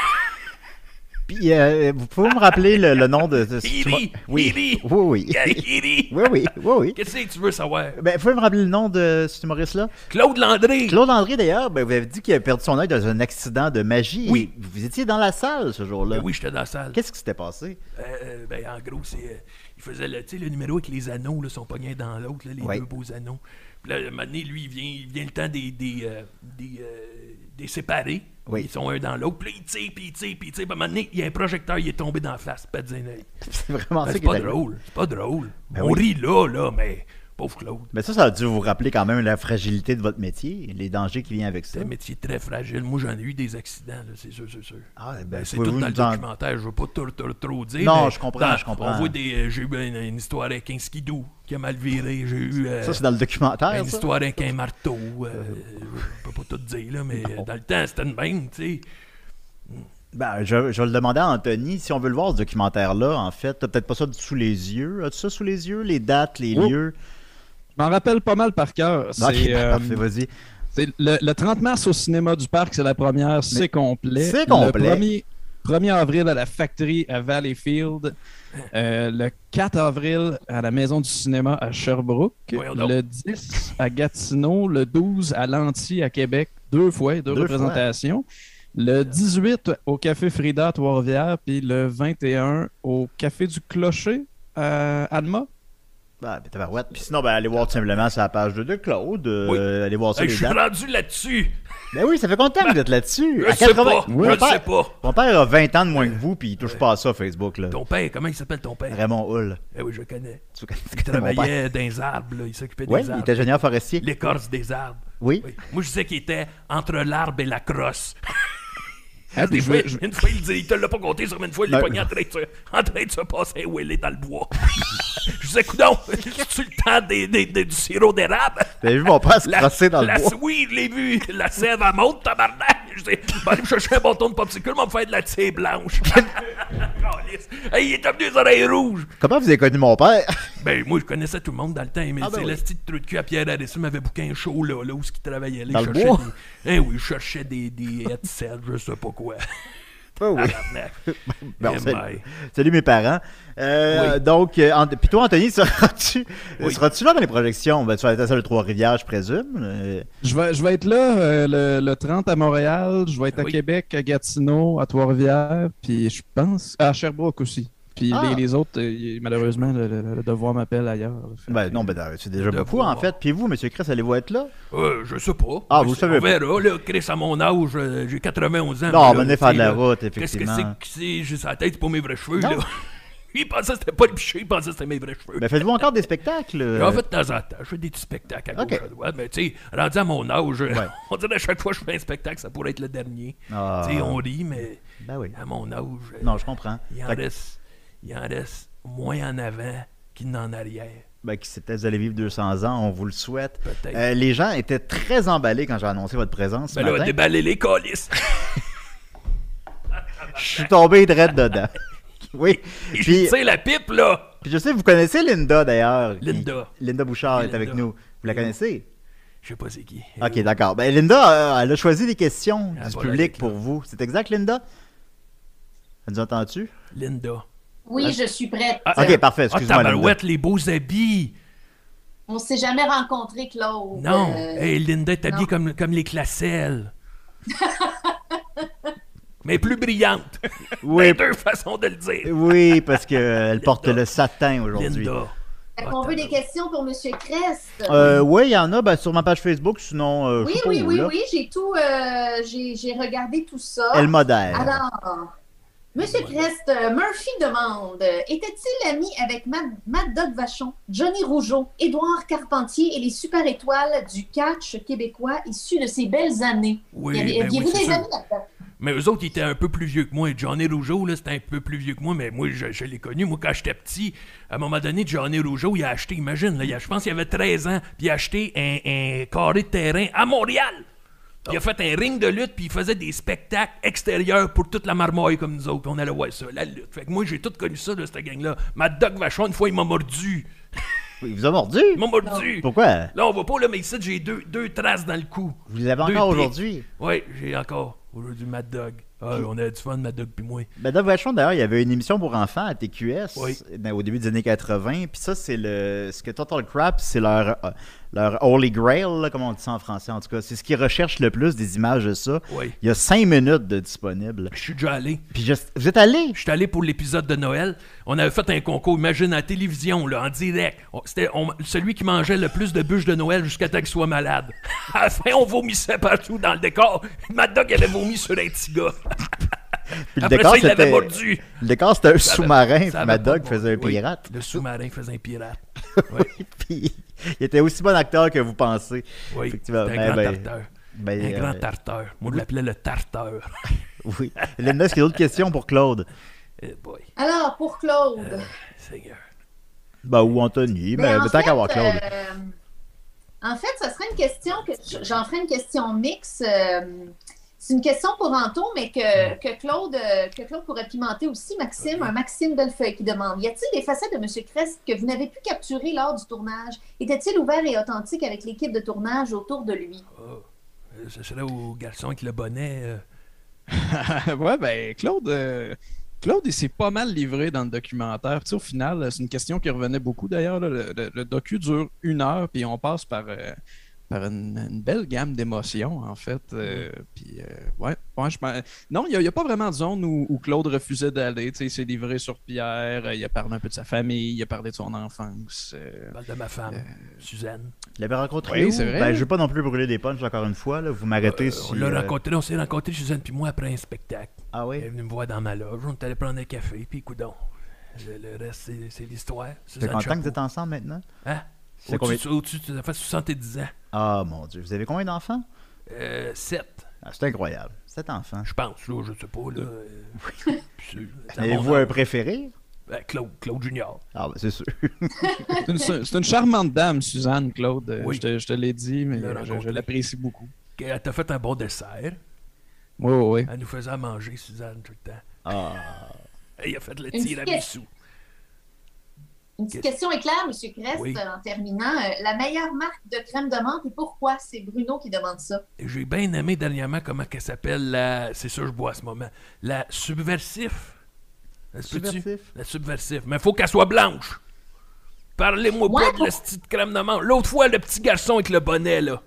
[SPEAKER 2] Puis, euh, vous pouvez me rappeler le, le nom de... de
[SPEAKER 3] Il
[SPEAKER 2] tu m'as-
[SPEAKER 3] rit,
[SPEAKER 2] Oui,
[SPEAKER 3] il rit.
[SPEAKER 2] oui, oui.
[SPEAKER 3] Il rit.
[SPEAKER 2] Oui, oui, oui, oui.
[SPEAKER 3] Qu'est-ce que tu veux savoir?
[SPEAKER 2] Ben, vous pouvez me rappeler le nom de cet humoriste-là?
[SPEAKER 3] Claude Landry.
[SPEAKER 2] Claude André, d'ailleurs, ben, vous avez dit qu'il a perdu son œil dans un accident de magie.
[SPEAKER 3] Oui.
[SPEAKER 2] Et vous étiez dans la salle ce jour-là.
[SPEAKER 3] Ben oui, j'étais dans la salle.
[SPEAKER 2] Qu'est-ce qui s'était passé?
[SPEAKER 3] Euh, ben, en gros, c'est. euh, il faisait le, tu sais, le numéro avec les anneaux, là, son poignet dans l'autre, là, les
[SPEAKER 2] Ouais.
[SPEAKER 3] deux beaux anneaux. Puis là, un moment donné, lui, il vient, il vient le temps des. des, euh, des, euh, des séparés.
[SPEAKER 2] Oui.
[SPEAKER 3] Ils sont un dans l'autre. Puis là, il tire, puis il tire, puis il tire. Puis à un moment donné, il y a un projecteur, il est tombé dans la face, pas de œil.
[SPEAKER 2] C'est vraiment
[SPEAKER 3] Ben,
[SPEAKER 2] ça
[SPEAKER 3] c'est
[SPEAKER 2] qui est
[SPEAKER 3] pas
[SPEAKER 2] arrivé.
[SPEAKER 3] drôle. C'est pas drôle.
[SPEAKER 2] Ben
[SPEAKER 3] On
[SPEAKER 2] oui.
[SPEAKER 3] rit là, là, mais Pauvre Claude.
[SPEAKER 2] Mais ça, ça a dû vous rappeler quand même la fragilité de votre métier, les dangers qui viennent avec ça.
[SPEAKER 3] C'est un métier très fragile. Moi, j'en ai eu des accidents, là, c'est sûr, c'est sûr.
[SPEAKER 2] Ah, ben,
[SPEAKER 3] Ben, c'est
[SPEAKER 2] pouvez-vous
[SPEAKER 3] tout dans le
[SPEAKER 2] nous en-
[SPEAKER 3] documentaire, je veux pas trop, trop, trop dire.
[SPEAKER 2] Non,
[SPEAKER 3] mais
[SPEAKER 2] je comprends,
[SPEAKER 3] dans-
[SPEAKER 2] je comprends.
[SPEAKER 3] On voit des. euh, j'ai eu une, une histoire avec un skidoo qui a mal viré. J'ai eu. euh,
[SPEAKER 2] Ça, c'est dans le documentaire,
[SPEAKER 3] une
[SPEAKER 2] ça?
[SPEAKER 3] histoire avec un marteau. euh, je peux pas tout dire, là, mais
[SPEAKER 2] Non.
[SPEAKER 3] dans le temps, c'était une même, tu sais.
[SPEAKER 2] Ben, je, je vais le demander à Anthony. Si on veut le voir, ce documentaire-là, en fait, t'as peut-être pas ça sous les yeux. As-tu ça sous les yeux? Les dates, les
[SPEAKER 4] Oh.
[SPEAKER 2] lieux?
[SPEAKER 4] Je m'en rappelle pas mal par cœur. C'est,
[SPEAKER 2] Ok, ben,
[SPEAKER 4] euh,
[SPEAKER 2] parfait, vas-y.
[SPEAKER 4] c'est le, le trente mars au cinéma du parc, c'est la première, c'est complet.
[SPEAKER 2] c'est complet.
[SPEAKER 4] Le premier, premier avril à la Factory à Valleyfield. Euh, le quatre avril à la Maison du cinéma à Sherbrooke.
[SPEAKER 3] Voyons donc.
[SPEAKER 4] Le dix à Gatineau. Le douze à Lanty à Québec. Deux fois, deux,
[SPEAKER 2] Deux
[SPEAKER 4] représentations. Le dix-huit au Café Frida à Trois-Rivières. Puis le vingt et un au Café du Clocher à Alma.
[SPEAKER 2] Ben, ben, tabarouette. Puis sinon, ben, allez voir tout simplement sur la page de, de Claude. euh,
[SPEAKER 3] Oui.
[SPEAKER 2] Allez voir ça,
[SPEAKER 3] Hey,
[SPEAKER 2] les
[SPEAKER 3] je suis
[SPEAKER 2] dates.
[SPEAKER 3] rendu là-dessus.
[SPEAKER 2] Ben oui, ça fait combien de temps que vous êtes là-dessus?
[SPEAKER 3] Je
[SPEAKER 2] À
[SPEAKER 3] sais
[SPEAKER 2] quatre-vingts
[SPEAKER 3] pas.
[SPEAKER 2] Mon
[SPEAKER 3] Je
[SPEAKER 2] père-
[SPEAKER 3] sais pas.
[SPEAKER 2] Mon père a vingt ans de moins que vous, puis il touche pas à ça, Facebook. Là.
[SPEAKER 3] Ton père, comment il s'appelle ton père?
[SPEAKER 2] Raymond Hull.
[SPEAKER 3] Eh oui, je le connais.
[SPEAKER 2] Tu connais- tu
[SPEAKER 3] Il
[SPEAKER 2] connais mon père?
[SPEAKER 3] travaillait dans les arbres, là. Il s'occupait des
[SPEAKER 2] Oui, il
[SPEAKER 3] arbres.
[SPEAKER 2] était ingénieur forestier.
[SPEAKER 3] L'écorce des arbres.
[SPEAKER 2] Oui.
[SPEAKER 3] Oui. Moi, je sais qu'il était entre l'arbre et la crosse.
[SPEAKER 4] Ah,
[SPEAKER 3] Des
[SPEAKER 4] puis je
[SPEAKER 3] fois,
[SPEAKER 4] vais- je-
[SPEAKER 3] Une fois, il dit, il te l'a pas compté sur une fois, il est
[SPEAKER 2] Non.
[SPEAKER 3] pogné en train de se, en train de se passer un wheeler dans le bois. Je disais, coudonc, c'est-tu le temps des, des, des- du sirop d'érable?
[SPEAKER 2] T'as vu mon père se crosser dans le
[SPEAKER 3] la,
[SPEAKER 2] bois?
[SPEAKER 3] Oui, je l'ai vu. La sève, elle monte, tabarnak. Je dis, je vais aller me chercher un bâton de popsicle, on va me faire de la tire blanche. Calisse. Hey, il est devenu les oreilles rouges.
[SPEAKER 2] Comment vous avez connu mon père?
[SPEAKER 3] Ben, moi, je connaissais tout le monde dans le temps, mais
[SPEAKER 2] Ah, ben
[SPEAKER 3] c'est
[SPEAKER 2] oui.
[SPEAKER 3] le petit trou de cul à Pierre Harrison m'avait booké un show là, là où il travaillait là.
[SPEAKER 2] Dans
[SPEAKER 3] il
[SPEAKER 2] le
[SPEAKER 3] cherchait
[SPEAKER 2] bois?
[SPEAKER 3] Des... Eh oui, je cherchais des, des headsets, je sais pas quoi.
[SPEAKER 2] Ah oui.
[SPEAKER 3] Tabarnak.
[SPEAKER 2] Bon,
[SPEAKER 3] Eh
[SPEAKER 2] salut.
[SPEAKER 3] ben.
[SPEAKER 2] Salut mes parents. Euh,
[SPEAKER 3] Oui.
[SPEAKER 2] Donc, euh, Ant- puis toi, Anthony, seras-tu
[SPEAKER 3] Oui.
[SPEAKER 2] seras-tu là dans les projections? Ben, tu vas être à celle de Trois-Rivières, je présume. Euh,
[SPEAKER 4] Je vais, je vais être là euh, le, le trente à Montréal, je vais être
[SPEAKER 3] Ah
[SPEAKER 4] à
[SPEAKER 3] oui.
[SPEAKER 4] Québec, à Gatineau, à Trois-Rivières, puis je pense à Sherbrooke aussi. Puis
[SPEAKER 2] Ah.
[SPEAKER 4] les, les autres, euh, y- malheureusement, le, le- le devoir m'appelle ailleurs. Fait
[SPEAKER 2] ben
[SPEAKER 4] que-
[SPEAKER 2] non, ben c'est déjà
[SPEAKER 3] De
[SPEAKER 2] beaucoup
[SPEAKER 3] voir.
[SPEAKER 2] en fait. Puis vous, Monsieur Chris, allez-vous être là?
[SPEAKER 3] Euh, je sais pas.
[SPEAKER 2] Ah,
[SPEAKER 3] Mais
[SPEAKER 2] vous
[SPEAKER 3] c'est-
[SPEAKER 2] savez
[SPEAKER 3] On
[SPEAKER 2] pas.
[SPEAKER 3] verra, là. Chris, à mon âge, euh, j'ai quatre-vingt-onze ans.
[SPEAKER 2] Non,
[SPEAKER 3] mais là,
[SPEAKER 2] venez faire de la
[SPEAKER 3] tu sais, là,
[SPEAKER 2] route,
[SPEAKER 3] Qu'est-ce que
[SPEAKER 2] effectivement.
[SPEAKER 3] c'est que c'est? J'ai sur la tête, c'est pas mes vrais cheveux,
[SPEAKER 2] Non.
[SPEAKER 3] là. Il pensait que c'était pas le piché, il pensait que c'était mes vrais cheveux.
[SPEAKER 2] Ben faites-vous encore des spectacles? euh?
[SPEAKER 3] En fait, de temps en temps, je fais des petits spectacles à
[SPEAKER 2] Ok.
[SPEAKER 3] gauche, à droite. Mais tu sais, rendu à mon âge,
[SPEAKER 2] Ouais.
[SPEAKER 3] on dirait à chaque fois que je fais un spectacle, ça pourrait être le dernier.
[SPEAKER 2] Ah.
[SPEAKER 3] Tu sais, on rit, mais
[SPEAKER 2] Ben oui.
[SPEAKER 3] à mon âge, euh,
[SPEAKER 2] Non, je comprends.
[SPEAKER 3] il, en
[SPEAKER 2] Fait que-
[SPEAKER 3] reste, il en reste moins en avant qu'il n'en arrière.
[SPEAKER 2] Ben, qui c'était, vous allez vivre deux cents ans, on vous le souhaite.
[SPEAKER 3] Peut-être.
[SPEAKER 2] Euh, les gens étaient très emballés quand j'ai annoncé votre présence ce
[SPEAKER 3] Ben là,
[SPEAKER 2] matin.
[SPEAKER 3] déballer les colis.
[SPEAKER 2] Je suis tombé direct dedans. Oui.
[SPEAKER 3] Tu
[SPEAKER 2] Puis,
[SPEAKER 3] sais, la pipe, là.
[SPEAKER 2] puis je sais, vous connaissez Linda d'ailleurs. qui-
[SPEAKER 3] Linda.
[SPEAKER 2] Linda Bouchard est
[SPEAKER 3] Linda.
[SPEAKER 2] avec nous. Vous la connaissez?
[SPEAKER 3] Je sais pas c'est qui.
[SPEAKER 2] Ok, d'accord. Ben, Linda, euh, elle a choisi des questions
[SPEAKER 3] Ah,
[SPEAKER 2] du
[SPEAKER 3] voilà,
[SPEAKER 2] public
[SPEAKER 3] avec
[SPEAKER 2] pour
[SPEAKER 3] là.
[SPEAKER 2] vous. C'est exact, Linda? Elle nous entend-tu?
[SPEAKER 3] Linda.
[SPEAKER 6] Oui, je suis prête.
[SPEAKER 3] Ah,
[SPEAKER 2] Ok, parfait.
[SPEAKER 3] Ah,
[SPEAKER 2] Excuse-moi, Linda.
[SPEAKER 3] tabarouette, les beaux habits.
[SPEAKER 6] On s'est jamais rencontrés, Claude.
[SPEAKER 3] Non.
[SPEAKER 6] Euh,
[SPEAKER 3] Hey, Linda est habillée
[SPEAKER 6] non.
[SPEAKER 3] comme, comme les classelles. Mais plus brillante.
[SPEAKER 2] Oui,
[SPEAKER 3] Ben, deux façons de le dire.
[SPEAKER 2] oui, parce qu'elle porte
[SPEAKER 3] Linda.
[SPEAKER 2] le satin aujourd'hui.
[SPEAKER 3] Linda.
[SPEAKER 6] Fait
[SPEAKER 3] Ah,
[SPEAKER 6] qu'on veut des
[SPEAKER 3] tabarouette.
[SPEAKER 6] questions pour M. Crest.
[SPEAKER 2] Euh, oui, il y en a ben, sur ma page Facebook, sinon. euh, je
[SPEAKER 6] oui,
[SPEAKER 2] sais pas
[SPEAKER 6] oui,
[SPEAKER 2] où,
[SPEAKER 6] oui,
[SPEAKER 2] là.
[SPEAKER 6] oui, j'ai tout, euh, j'ai j'ai regardé tout ça.
[SPEAKER 2] Elle modère.
[SPEAKER 6] Alors, Monsieur Crest, euh, Murphy demande euh, était-il ami avec Mad, Mad Dog Vachon, Johnny Rougeau, Édouard Carpentier et les super étoiles du catch québécois issus de ces belles années?
[SPEAKER 3] Oui,
[SPEAKER 6] Y avait-
[SPEAKER 3] ben
[SPEAKER 6] Aviez-vous
[SPEAKER 3] oui, c'est
[SPEAKER 6] des
[SPEAKER 3] sûr.
[SPEAKER 6] amis là-dedans?
[SPEAKER 3] Mais eux autres, ils étaient un peu plus vieux que moi. Johnny Rougeau, là, c'était un peu plus vieux que moi, mais moi, je, je l'ai connu. Moi, quand j'étais petit, à un moment donné, Johnny Rougeau, il a acheté, imagine, là, il a- je pense qu'il avait treize ans, puis il a acheté un, un carré de terrain à Montréal. Il a fait un ring de lutte, puis il faisait des spectacles extérieurs pour toute la marmaille comme nous autres. Puis on allait voir ça, la lutte. Fait que moi, j'ai tout connu ça de cette gang-là. Mad Dog Vachon, une fois, il m'a mordu.
[SPEAKER 2] Il vous a mordu?
[SPEAKER 3] Il m'a mordu.
[SPEAKER 2] Pourquoi?
[SPEAKER 3] Là, on voit pas, là, mais ici, j'ai deux, deux traces dans le cou.
[SPEAKER 2] Vous les avez
[SPEAKER 3] Deux
[SPEAKER 2] encore
[SPEAKER 3] pics.
[SPEAKER 2] aujourd'hui?
[SPEAKER 3] Oui, j'ai encore. Aujourd'hui, Mad Dog. Ah, on a du fun, Mad Dog, puis moi.
[SPEAKER 2] Ben, Doug Vachon, d'ailleurs, il y avait une émission pour enfants à T Q S
[SPEAKER 3] Oui.
[SPEAKER 2] ben, au début des années quatre-vingts. Puis ça, c'est le. Ce que Total Crap, c'est leur, euh, leur Holy Grail, là, comme on dit ça en français en tout cas. C'est ce qu'ils recherchent le plus, des images de ça.
[SPEAKER 3] Oui.
[SPEAKER 2] Il y a cinq minutes de disponible.
[SPEAKER 3] Je suis déjà allé.
[SPEAKER 2] Puis juste- vous êtes allé?
[SPEAKER 3] Je suis allé pour l'épisode de Noël. On avait fait un concours, imagine, à la télévision, là, en direct. On- C'était on- celui qui mangeait le plus de bûches de Noël jusqu'à temps qu'il soit malade. À la fin, on vomissait partout dans le décor. Mad Dog avait vomi sur un petit gars.
[SPEAKER 2] Puis le
[SPEAKER 3] Après
[SPEAKER 2] décor,
[SPEAKER 3] ça, il l'avait
[SPEAKER 2] c'était.
[SPEAKER 3] mordu.
[SPEAKER 2] Le décor, c'était un
[SPEAKER 3] Ça avait-
[SPEAKER 2] sous-marin.
[SPEAKER 3] ça
[SPEAKER 2] Puis Mad
[SPEAKER 3] avait pas
[SPEAKER 2] Dog
[SPEAKER 3] de
[SPEAKER 2] faisait un
[SPEAKER 3] bon- oui,
[SPEAKER 2] pirate.
[SPEAKER 3] Le sous-marin faisait un pirate. Oui.
[SPEAKER 2] Puis il était aussi bon acteur que vous pensez.
[SPEAKER 3] Oui,
[SPEAKER 2] Effectivement.
[SPEAKER 3] c'était
[SPEAKER 2] Ben,
[SPEAKER 3] un grand
[SPEAKER 2] ben,
[SPEAKER 3] tarteur.
[SPEAKER 2] ben,
[SPEAKER 3] Un
[SPEAKER 2] euh,
[SPEAKER 3] grand tarteur. Moi, je l'appelais le tarteur.
[SPEAKER 2] Oui. Linda, est-ce qu'il y a d'autres questions pour Claude?
[SPEAKER 3] Eh boy,
[SPEAKER 6] Alors, pour Claude.
[SPEAKER 3] Euh, Seigneur.
[SPEAKER 2] Ben, ou Anthony, mais,
[SPEAKER 6] Ben, en
[SPEAKER 2] mais tant
[SPEAKER 6] fait,
[SPEAKER 2] qu'à voir Claude.
[SPEAKER 6] euh, en fait, ça serait une question que j'en ferai une question mix. euh, c'est une question pour Anto, mais que, que, Claude, euh, que Claude pourrait pimenter aussi. Maxime, un Maxime Bellefeuille qui demande: y a-t-il des facettes de M. Crest que vous n'avez pu capturer lors du tournage? Était-il ouvert et authentique avec l'équipe de tournage autour de lui?
[SPEAKER 3] Oh, euh, ce serait au garçon avec le bonnet. euh,
[SPEAKER 4] Ouais, ben, Claude, euh, Claude, il s'est pas mal livré dans le documentaire. Tu sais, au final, c'est une question qui revenait beaucoup d'ailleurs. là. Le, le- le docu dure une heure, puis on passe par, euh, par une, une belle gamme d'émotions, en fait. euh, Puis, euh, ouais, ouais, je pense- Non, il n'y a, a pas vraiment de zone où, où Claude refusait d'aller. Tu sais, il s'est livré sur Pierre, euh, il a parlé un peu de sa famille, il a parlé de son enfance. euh,
[SPEAKER 3] Je parle de ma femme, Suzanne.
[SPEAKER 2] Il l'avait rencontré
[SPEAKER 4] Oui,
[SPEAKER 2] où?
[SPEAKER 4] c'est vrai.
[SPEAKER 2] Ben, je veux pas non plus brûler des punchs encore une fois. Là. Vous m'arrêtez
[SPEAKER 3] Euh,
[SPEAKER 2] si...
[SPEAKER 3] on l'a
[SPEAKER 2] euh,
[SPEAKER 3] rencontré, on s'est rencontrés, Suzanne puis moi, après un spectacle.
[SPEAKER 2] Ah
[SPEAKER 3] Elle est
[SPEAKER 2] oui?
[SPEAKER 3] venue me voir dans ma loge, on est allé prendre un café, puis coudon. Le, le reste, c'est, c'est l'histoire.
[SPEAKER 2] Ça fait
[SPEAKER 3] Suzanne
[SPEAKER 2] combien de temps que
[SPEAKER 3] Chapeau.
[SPEAKER 2] vous êtes ensemble maintenant?
[SPEAKER 3] Hein?
[SPEAKER 2] C'est combien...
[SPEAKER 3] Au-dessus, au-dessus, ça fait soixante-dix ans.
[SPEAKER 2] Ah mon Dieu, vous avez combien d'enfants?
[SPEAKER 3] Euh, sept,
[SPEAKER 2] Ah, c'est incroyable. Sept enfants.
[SPEAKER 3] je pense, là, je sais pas, là. euh, sûr, c'est à mon
[SPEAKER 2] Avez-vous
[SPEAKER 3] âge.
[SPEAKER 2] un préféré?
[SPEAKER 3] Ben, Claude, Claude Junior.
[SPEAKER 2] Ah ben c'est sûr.
[SPEAKER 4] C'est une, c'est une charmante dame, Suzanne, Claude. euh,
[SPEAKER 3] Oui.
[SPEAKER 4] Je te, je te l'ai dit, mais
[SPEAKER 3] Je l'ai
[SPEAKER 4] euh, je, je
[SPEAKER 3] rencontrée.
[SPEAKER 4] l'apprécie beaucoup.
[SPEAKER 3] Elle t'a fait un bon dessert.
[SPEAKER 4] Oui, oui, oui.
[SPEAKER 3] Elle nous faisait à manger, Suzanne, tout le temps.
[SPEAKER 2] Ah.
[SPEAKER 3] Elle a fait le
[SPEAKER 6] Une
[SPEAKER 3] tiramisu.
[SPEAKER 6] Une petite question éclair, M. Crest,
[SPEAKER 3] Oui.
[SPEAKER 6] en terminant. Euh, la meilleure marque de crème de menthe et pourquoi? C'est Bruno qui demande ça.
[SPEAKER 3] Et j'ai bien aimé dernièrement comment qu'elle s'appelle la. C'est ça que je bois à ce moment. La subversif. Ça se peut-tu?
[SPEAKER 2] Subversif?
[SPEAKER 3] La subversif. Mais faut qu'elle soit blanche. Parlez-moi
[SPEAKER 6] Ouais,
[SPEAKER 3] pas de
[SPEAKER 6] pour-
[SPEAKER 3] la petite crème de menthe. L'autre fois, le petit garçon avec le bonnet, là.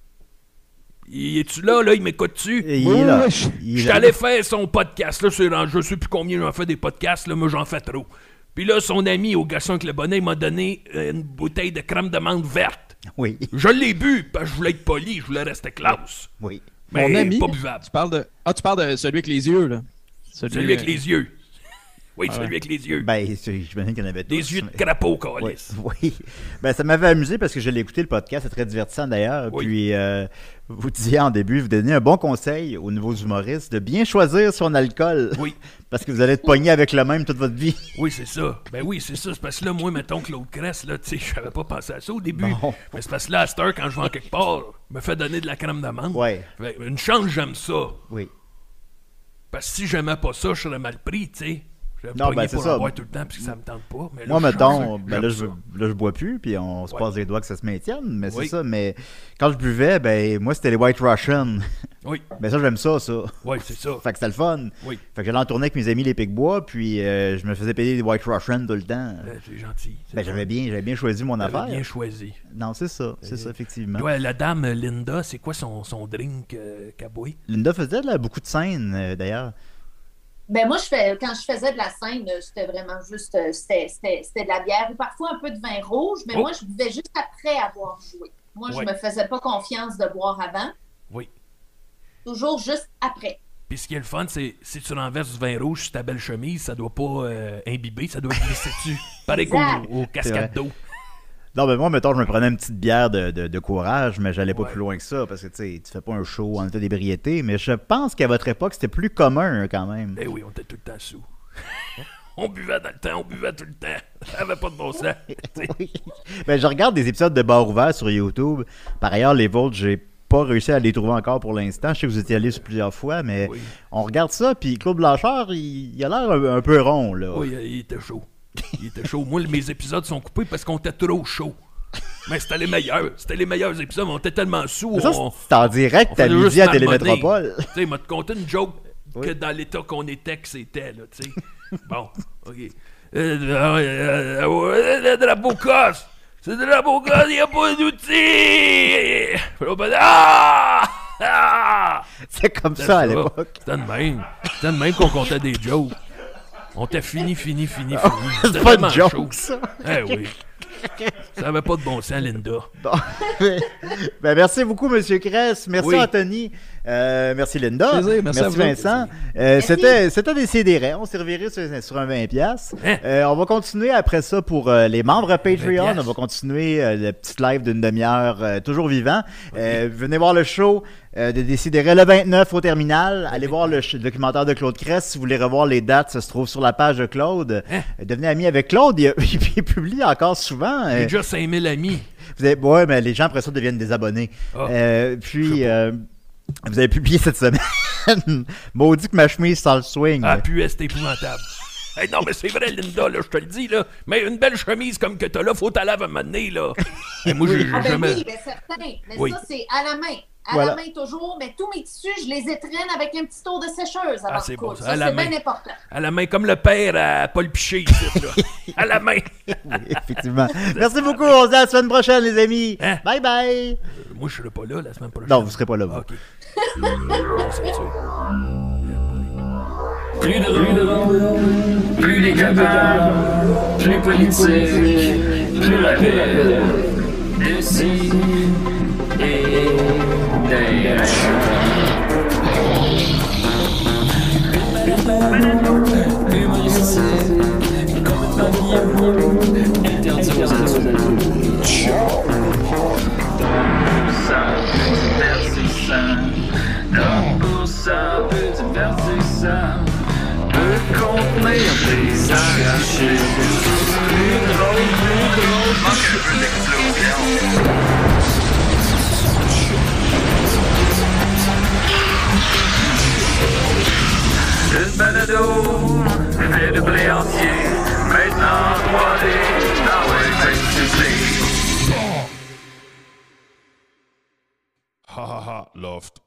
[SPEAKER 3] Il est-tu là, là? Il m'écoute-tu?
[SPEAKER 2] Et il
[SPEAKER 4] Oui,
[SPEAKER 2] est là.
[SPEAKER 4] oui, je-
[SPEAKER 2] Il est
[SPEAKER 3] Je suis
[SPEAKER 2] là.
[SPEAKER 3] allé faire son podcast, là, c'est dans- je sais plus combien j'en fais des podcasts, là, moi j'en fais trop. Puis là, son ami au garçon avec le bonnet, il m'a donné euh, une bouteille de crème de menthe verte.
[SPEAKER 2] Oui,
[SPEAKER 3] Je l'ai bu, parce que je voulais être poli, je voulais rester classe.
[SPEAKER 2] oui.
[SPEAKER 3] Mais
[SPEAKER 4] Mon ami,
[SPEAKER 3] pas buvable.
[SPEAKER 4] tu parles de. Ah, tu parles de celui avec les yeux, là.
[SPEAKER 3] Celui avec
[SPEAKER 4] euh,
[SPEAKER 3] les yeux. Oui,
[SPEAKER 4] Ah
[SPEAKER 3] celui
[SPEAKER 4] ouais.
[SPEAKER 3] avec les yeux.
[SPEAKER 2] Ben, c'est- j'imagine qu'il y en avait tous.
[SPEAKER 3] Des yeux de
[SPEAKER 2] mais-
[SPEAKER 3] crapaud,
[SPEAKER 2] Oui,
[SPEAKER 3] câlisse.
[SPEAKER 2] oui. Ben, ça m'avait amusé parce que je l'ai écouté le podcast, c'est très divertissant d'ailleurs.
[SPEAKER 3] Oui.
[SPEAKER 2] Puis, euh, vous disiez en début, vous donniez un bon conseil aux nouveaux humoristes de bien choisir son alcool.
[SPEAKER 3] Oui.
[SPEAKER 2] Parce que vous allez être pogné avec le même toute votre vie.
[SPEAKER 3] Oui, c'est ça. Ben oui, c'est ça. C'est parce que là, moi, mettons Claude Crest, là, tu sais, je n'avais pas pensé à ça au début.
[SPEAKER 2] Bon.
[SPEAKER 3] Mais c'est parce que là, à cette heure, quand je vais en quelque part, me fait donner de la crème d'amande.
[SPEAKER 2] Ouais,
[SPEAKER 3] Fait, une chance, j'aime ça.
[SPEAKER 2] oui.
[SPEAKER 3] Parce que si j'aimais pas ça, je serais mal pris, tu sais. Je
[SPEAKER 2] Non, ben, c'est
[SPEAKER 3] pour
[SPEAKER 2] ça.
[SPEAKER 3] en boire tout le temps, puis que ça me tente pas. Mais là,
[SPEAKER 2] Moi,
[SPEAKER 3] je
[SPEAKER 2] mettons,
[SPEAKER 3] change,
[SPEAKER 2] ben
[SPEAKER 3] j'aime
[SPEAKER 2] là, je,
[SPEAKER 3] ça.
[SPEAKER 2] là, je bois plus, puis on se
[SPEAKER 3] Ouais.
[SPEAKER 2] passe les doigts que ça se maintienne, mais
[SPEAKER 3] Oui.
[SPEAKER 2] c'est ça. Mais quand je buvais, ben, moi, c'était les White Russian.
[SPEAKER 3] Oui,
[SPEAKER 2] Ben, ça, j'aime ça, ça.
[SPEAKER 3] oui, c'est ça.
[SPEAKER 2] Fait que c'était le fun.
[SPEAKER 3] Oui,
[SPEAKER 2] Fait que j'allais en tourner avec mes amis les Picbois, puis euh, je me faisais payer des White Russian tout le temps.
[SPEAKER 3] euh, c'est gentil. c'est
[SPEAKER 2] Ben,
[SPEAKER 3] ça.
[SPEAKER 2] j'avais bien, j'avais bien choisi mon
[SPEAKER 3] J'avais
[SPEAKER 2] affaire.
[SPEAKER 3] bien choisi.
[SPEAKER 2] Non, c'est ça, c'est ça, effectivement.
[SPEAKER 3] Ouais, la dame euh, Linda, c'est quoi son, son drink euh, qu'elle boit?
[SPEAKER 2] Linda faisait là, beaucoup de scènes, euh, d'ailleurs.
[SPEAKER 6] Ben moi, je fais, quand je faisais de la scène, euh, c'était vraiment juste, euh, c'était, c'était, c'était de la bière ou parfois un peu de vin rouge, mais
[SPEAKER 3] Oh.
[SPEAKER 6] moi, je buvais juste après avoir joué. Moi,
[SPEAKER 3] Ouais.
[SPEAKER 6] je me faisais pas confiance de boire avant,
[SPEAKER 3] Oui.
[SPEAKER 6] toujours juste après.
[SPEAKER 3] Puis ce qui est le fun, c'est si tu renverses du vin rouge sur ta belle chemise, ça doit pas euh, imbiber, ça doit glisser dessus. Pareil qu'au
[SPEAKER 6] Exact.
[SPEAKER 3] au cascade d'eau.
[SPEAKER 2] Non, mais moi, mettons, je me prenais une petite bière de, de, de courage, mais j'allais pas
[SPEAKER 3] Ouais.
[SPEAKER 2] plus loin que ça, parce que, tu sais, tu fais pas un show en état d'ébriété, mais je pense qu'à votre époque, c'était plus commun, hein, quand même.
[SPEAKER 3] Eh oui, on était tout le temps sous. On buvait dans le temps, on buvait tout le temps. Ça avait pas de bon sens.
[SPEAKER 2] Oui. Ben, je regarde des épisodes de Bar Ouvert sur YouTube. Par ailleurs, les vôtres, j'ai pas réussi à les trouver encore pour l'instant. Je sais que vous étiez allé sur plusieurs fois, mais
[SPEAKER 3] Oui,
[SPEAKER 2] on regarde ça, puis Claude Blanchard, il, il a l'air un, un peu rond, là.
[SPEAKER 3] oui, il était chaud. Il était chaud. Moi, mes épisodes sont coupés parce qu'on était trop chaud. Mais c'était les meilleurs. C'était les meilleurs épisodes. On était tellement sous.
[SPEAKER 2] Mais ça,
[SPEAKER 3] on-
[SPEAKER 2] c'est en direct
[SPEAKER 3] on
[SPEAKER 2] à
[SPEAKER 3] faisait
[SPEAKER 2] midi
[SPEAKER 3] juste
[SPEAKER 2] à
[SPEAKER 3] marmonner.
[SPEAKER 2] Télémétropole.
[SPEAKER 3] Tu sais, il m'a te conté une joke
[SPEAKER 2] Oui.
[SPEAKER 3] que dans l'état qu'on était, que c'était, là, tu sais. Bon, OK. Euh, euh, euh, euh, le drapeau casse. C'est le drapeau casse, il n'y a pas d'outils. Puis là, ben, Ah! Ah!
[SPEAKER 2] C'est comme
[SPEAKER 3] C'était
[SPEAKER 2] ça à l'époque.
[SPEAKER 3] C'était de même. C'était de même qu'on comptait des jokes. On était fini, fini, fini, fini.
[SPEAKER 2] C'est
[SPEAKER 3] C'était
[SPEAKER 2] pas
[SPEAKER 3] tellement
[SPEAKER 2] une joke,
[SPEAKER 3] chaud.
[SPEAKER 2] ça.
[SPEAKER 3] Eh oui. Ça avait pas de bon sens, Linda.
[SPEAKER 2] Bon. Ben, merci beaucoup, M. Kress. Merci,
[SPEAKER 3] Oui.
[SPEAKER 2] Anthony. Euh, merci Linda.
[SPEAKER 4] Plaisir, merci à vous.
[SPEAKER 2] Vincent. Euh, c'était, c'était des C D R. On s'est reviré sur, sur un vingt piastres.
[SPEAKER 3] Hein?
[SPEAKER 2] Euh, on va continuer après ça pour euh, les membres Patreon.
[SPEAKER 3] vingt
[SPEAKER 2] On va continuer euh, le petit live d'une demi-heure euh, toujours vivant. Euh, venez voir le show euh, de Décideret le vingt-neuf au terminal. Allez voir le, ch- le documentaire de Claude Crest. Si vous voulez revoir les dates, ça se trouve sur la page de Claude.
[SPEAKER 3] Hein?
[SPEAKER 2] Euh, devenez ami avec Claude. Il, il, il publie encore souvent.
[SPEAKER 3] J'ai
[SPEAKER 2] Euh,
[SPEAKER 3] déjà cinq mille amis.
[SPEAKER 2] vous avez, ouais, mais les gens après ça deviennent des abonnés.
[SPEAKER 3] Ah.
[SPEAKER 2] Euh, puis, euh, vous avez publié cette semaine. Maudit que ma chemise sans le swing.
[SPEAKER 3] Ah, puis c'est épouvantable. Hey, non, mais c'est vrai, Linda, là, je te le dis, là. Mais une belle chemise comme que t'as là, faut t'en laver à un moment donné, là. Hey, moi, j'ai
[SPEAKER 6] Ah ben
[SPEAKER 3] jamais...
[SPEAKER 6] oui, ben certain. Mais
[SPEAKER 3] Oui.
[SPEAKER 6] ça, c'est à la main. À
[SPEAKER 2] Voilà.
[SPEAKER 6] la main toujours, mais tous mes tissus, je les étraîne avec un petit tour de sécheuse avant
[SPEAKER 3] Ah,
[SPEAKER 6] de
[SPEAKER 3] c'est
[SPEAKER 6] coudre.
[SPEAKER 3] bon, ça,
[SPEAKER 6] Ça,
[SPEAKER 3] à la
[SPEAKER 6] c'est
[SPEAKER 3] main.
[SPEAKER 6] bien important.
[SPEAKER 3] À la main, comme le père à Paul Piché, ici, là. À la main.
[SPEAKER 2] Oui, effectivement. Merci beaucoup. On se dit à la semaine prochaine, les amis.
[SPEAKER 3] Hein?
[SPEAKER 2] Bye bye.
[SPEAKER 3] Euh, moi, je serai pas là la semaine prochaine.
[SPEAKER 2] Non, vous serez pas là, vous.
[SPEAKER 3] Ah, OK. On s'est tué.
[SPEAKER 7] Plus drôle, plus décapable, plus politique, plus rapide. D'ici et d'ailleurs. Humoristique, complètement vieux, interdit aux adultes.
[SPEAKER 1] Ça peut divertissant. Un pour ça peut divertissant. Peut contenir des arrachés. Plus drôle, plus drôle. Manque un peu d'explosion. Une balado, fait de blé entier. Maintenant trois D, dans le fais-tu-play.
[SPEAKER 5] Ha ha ha, Loft.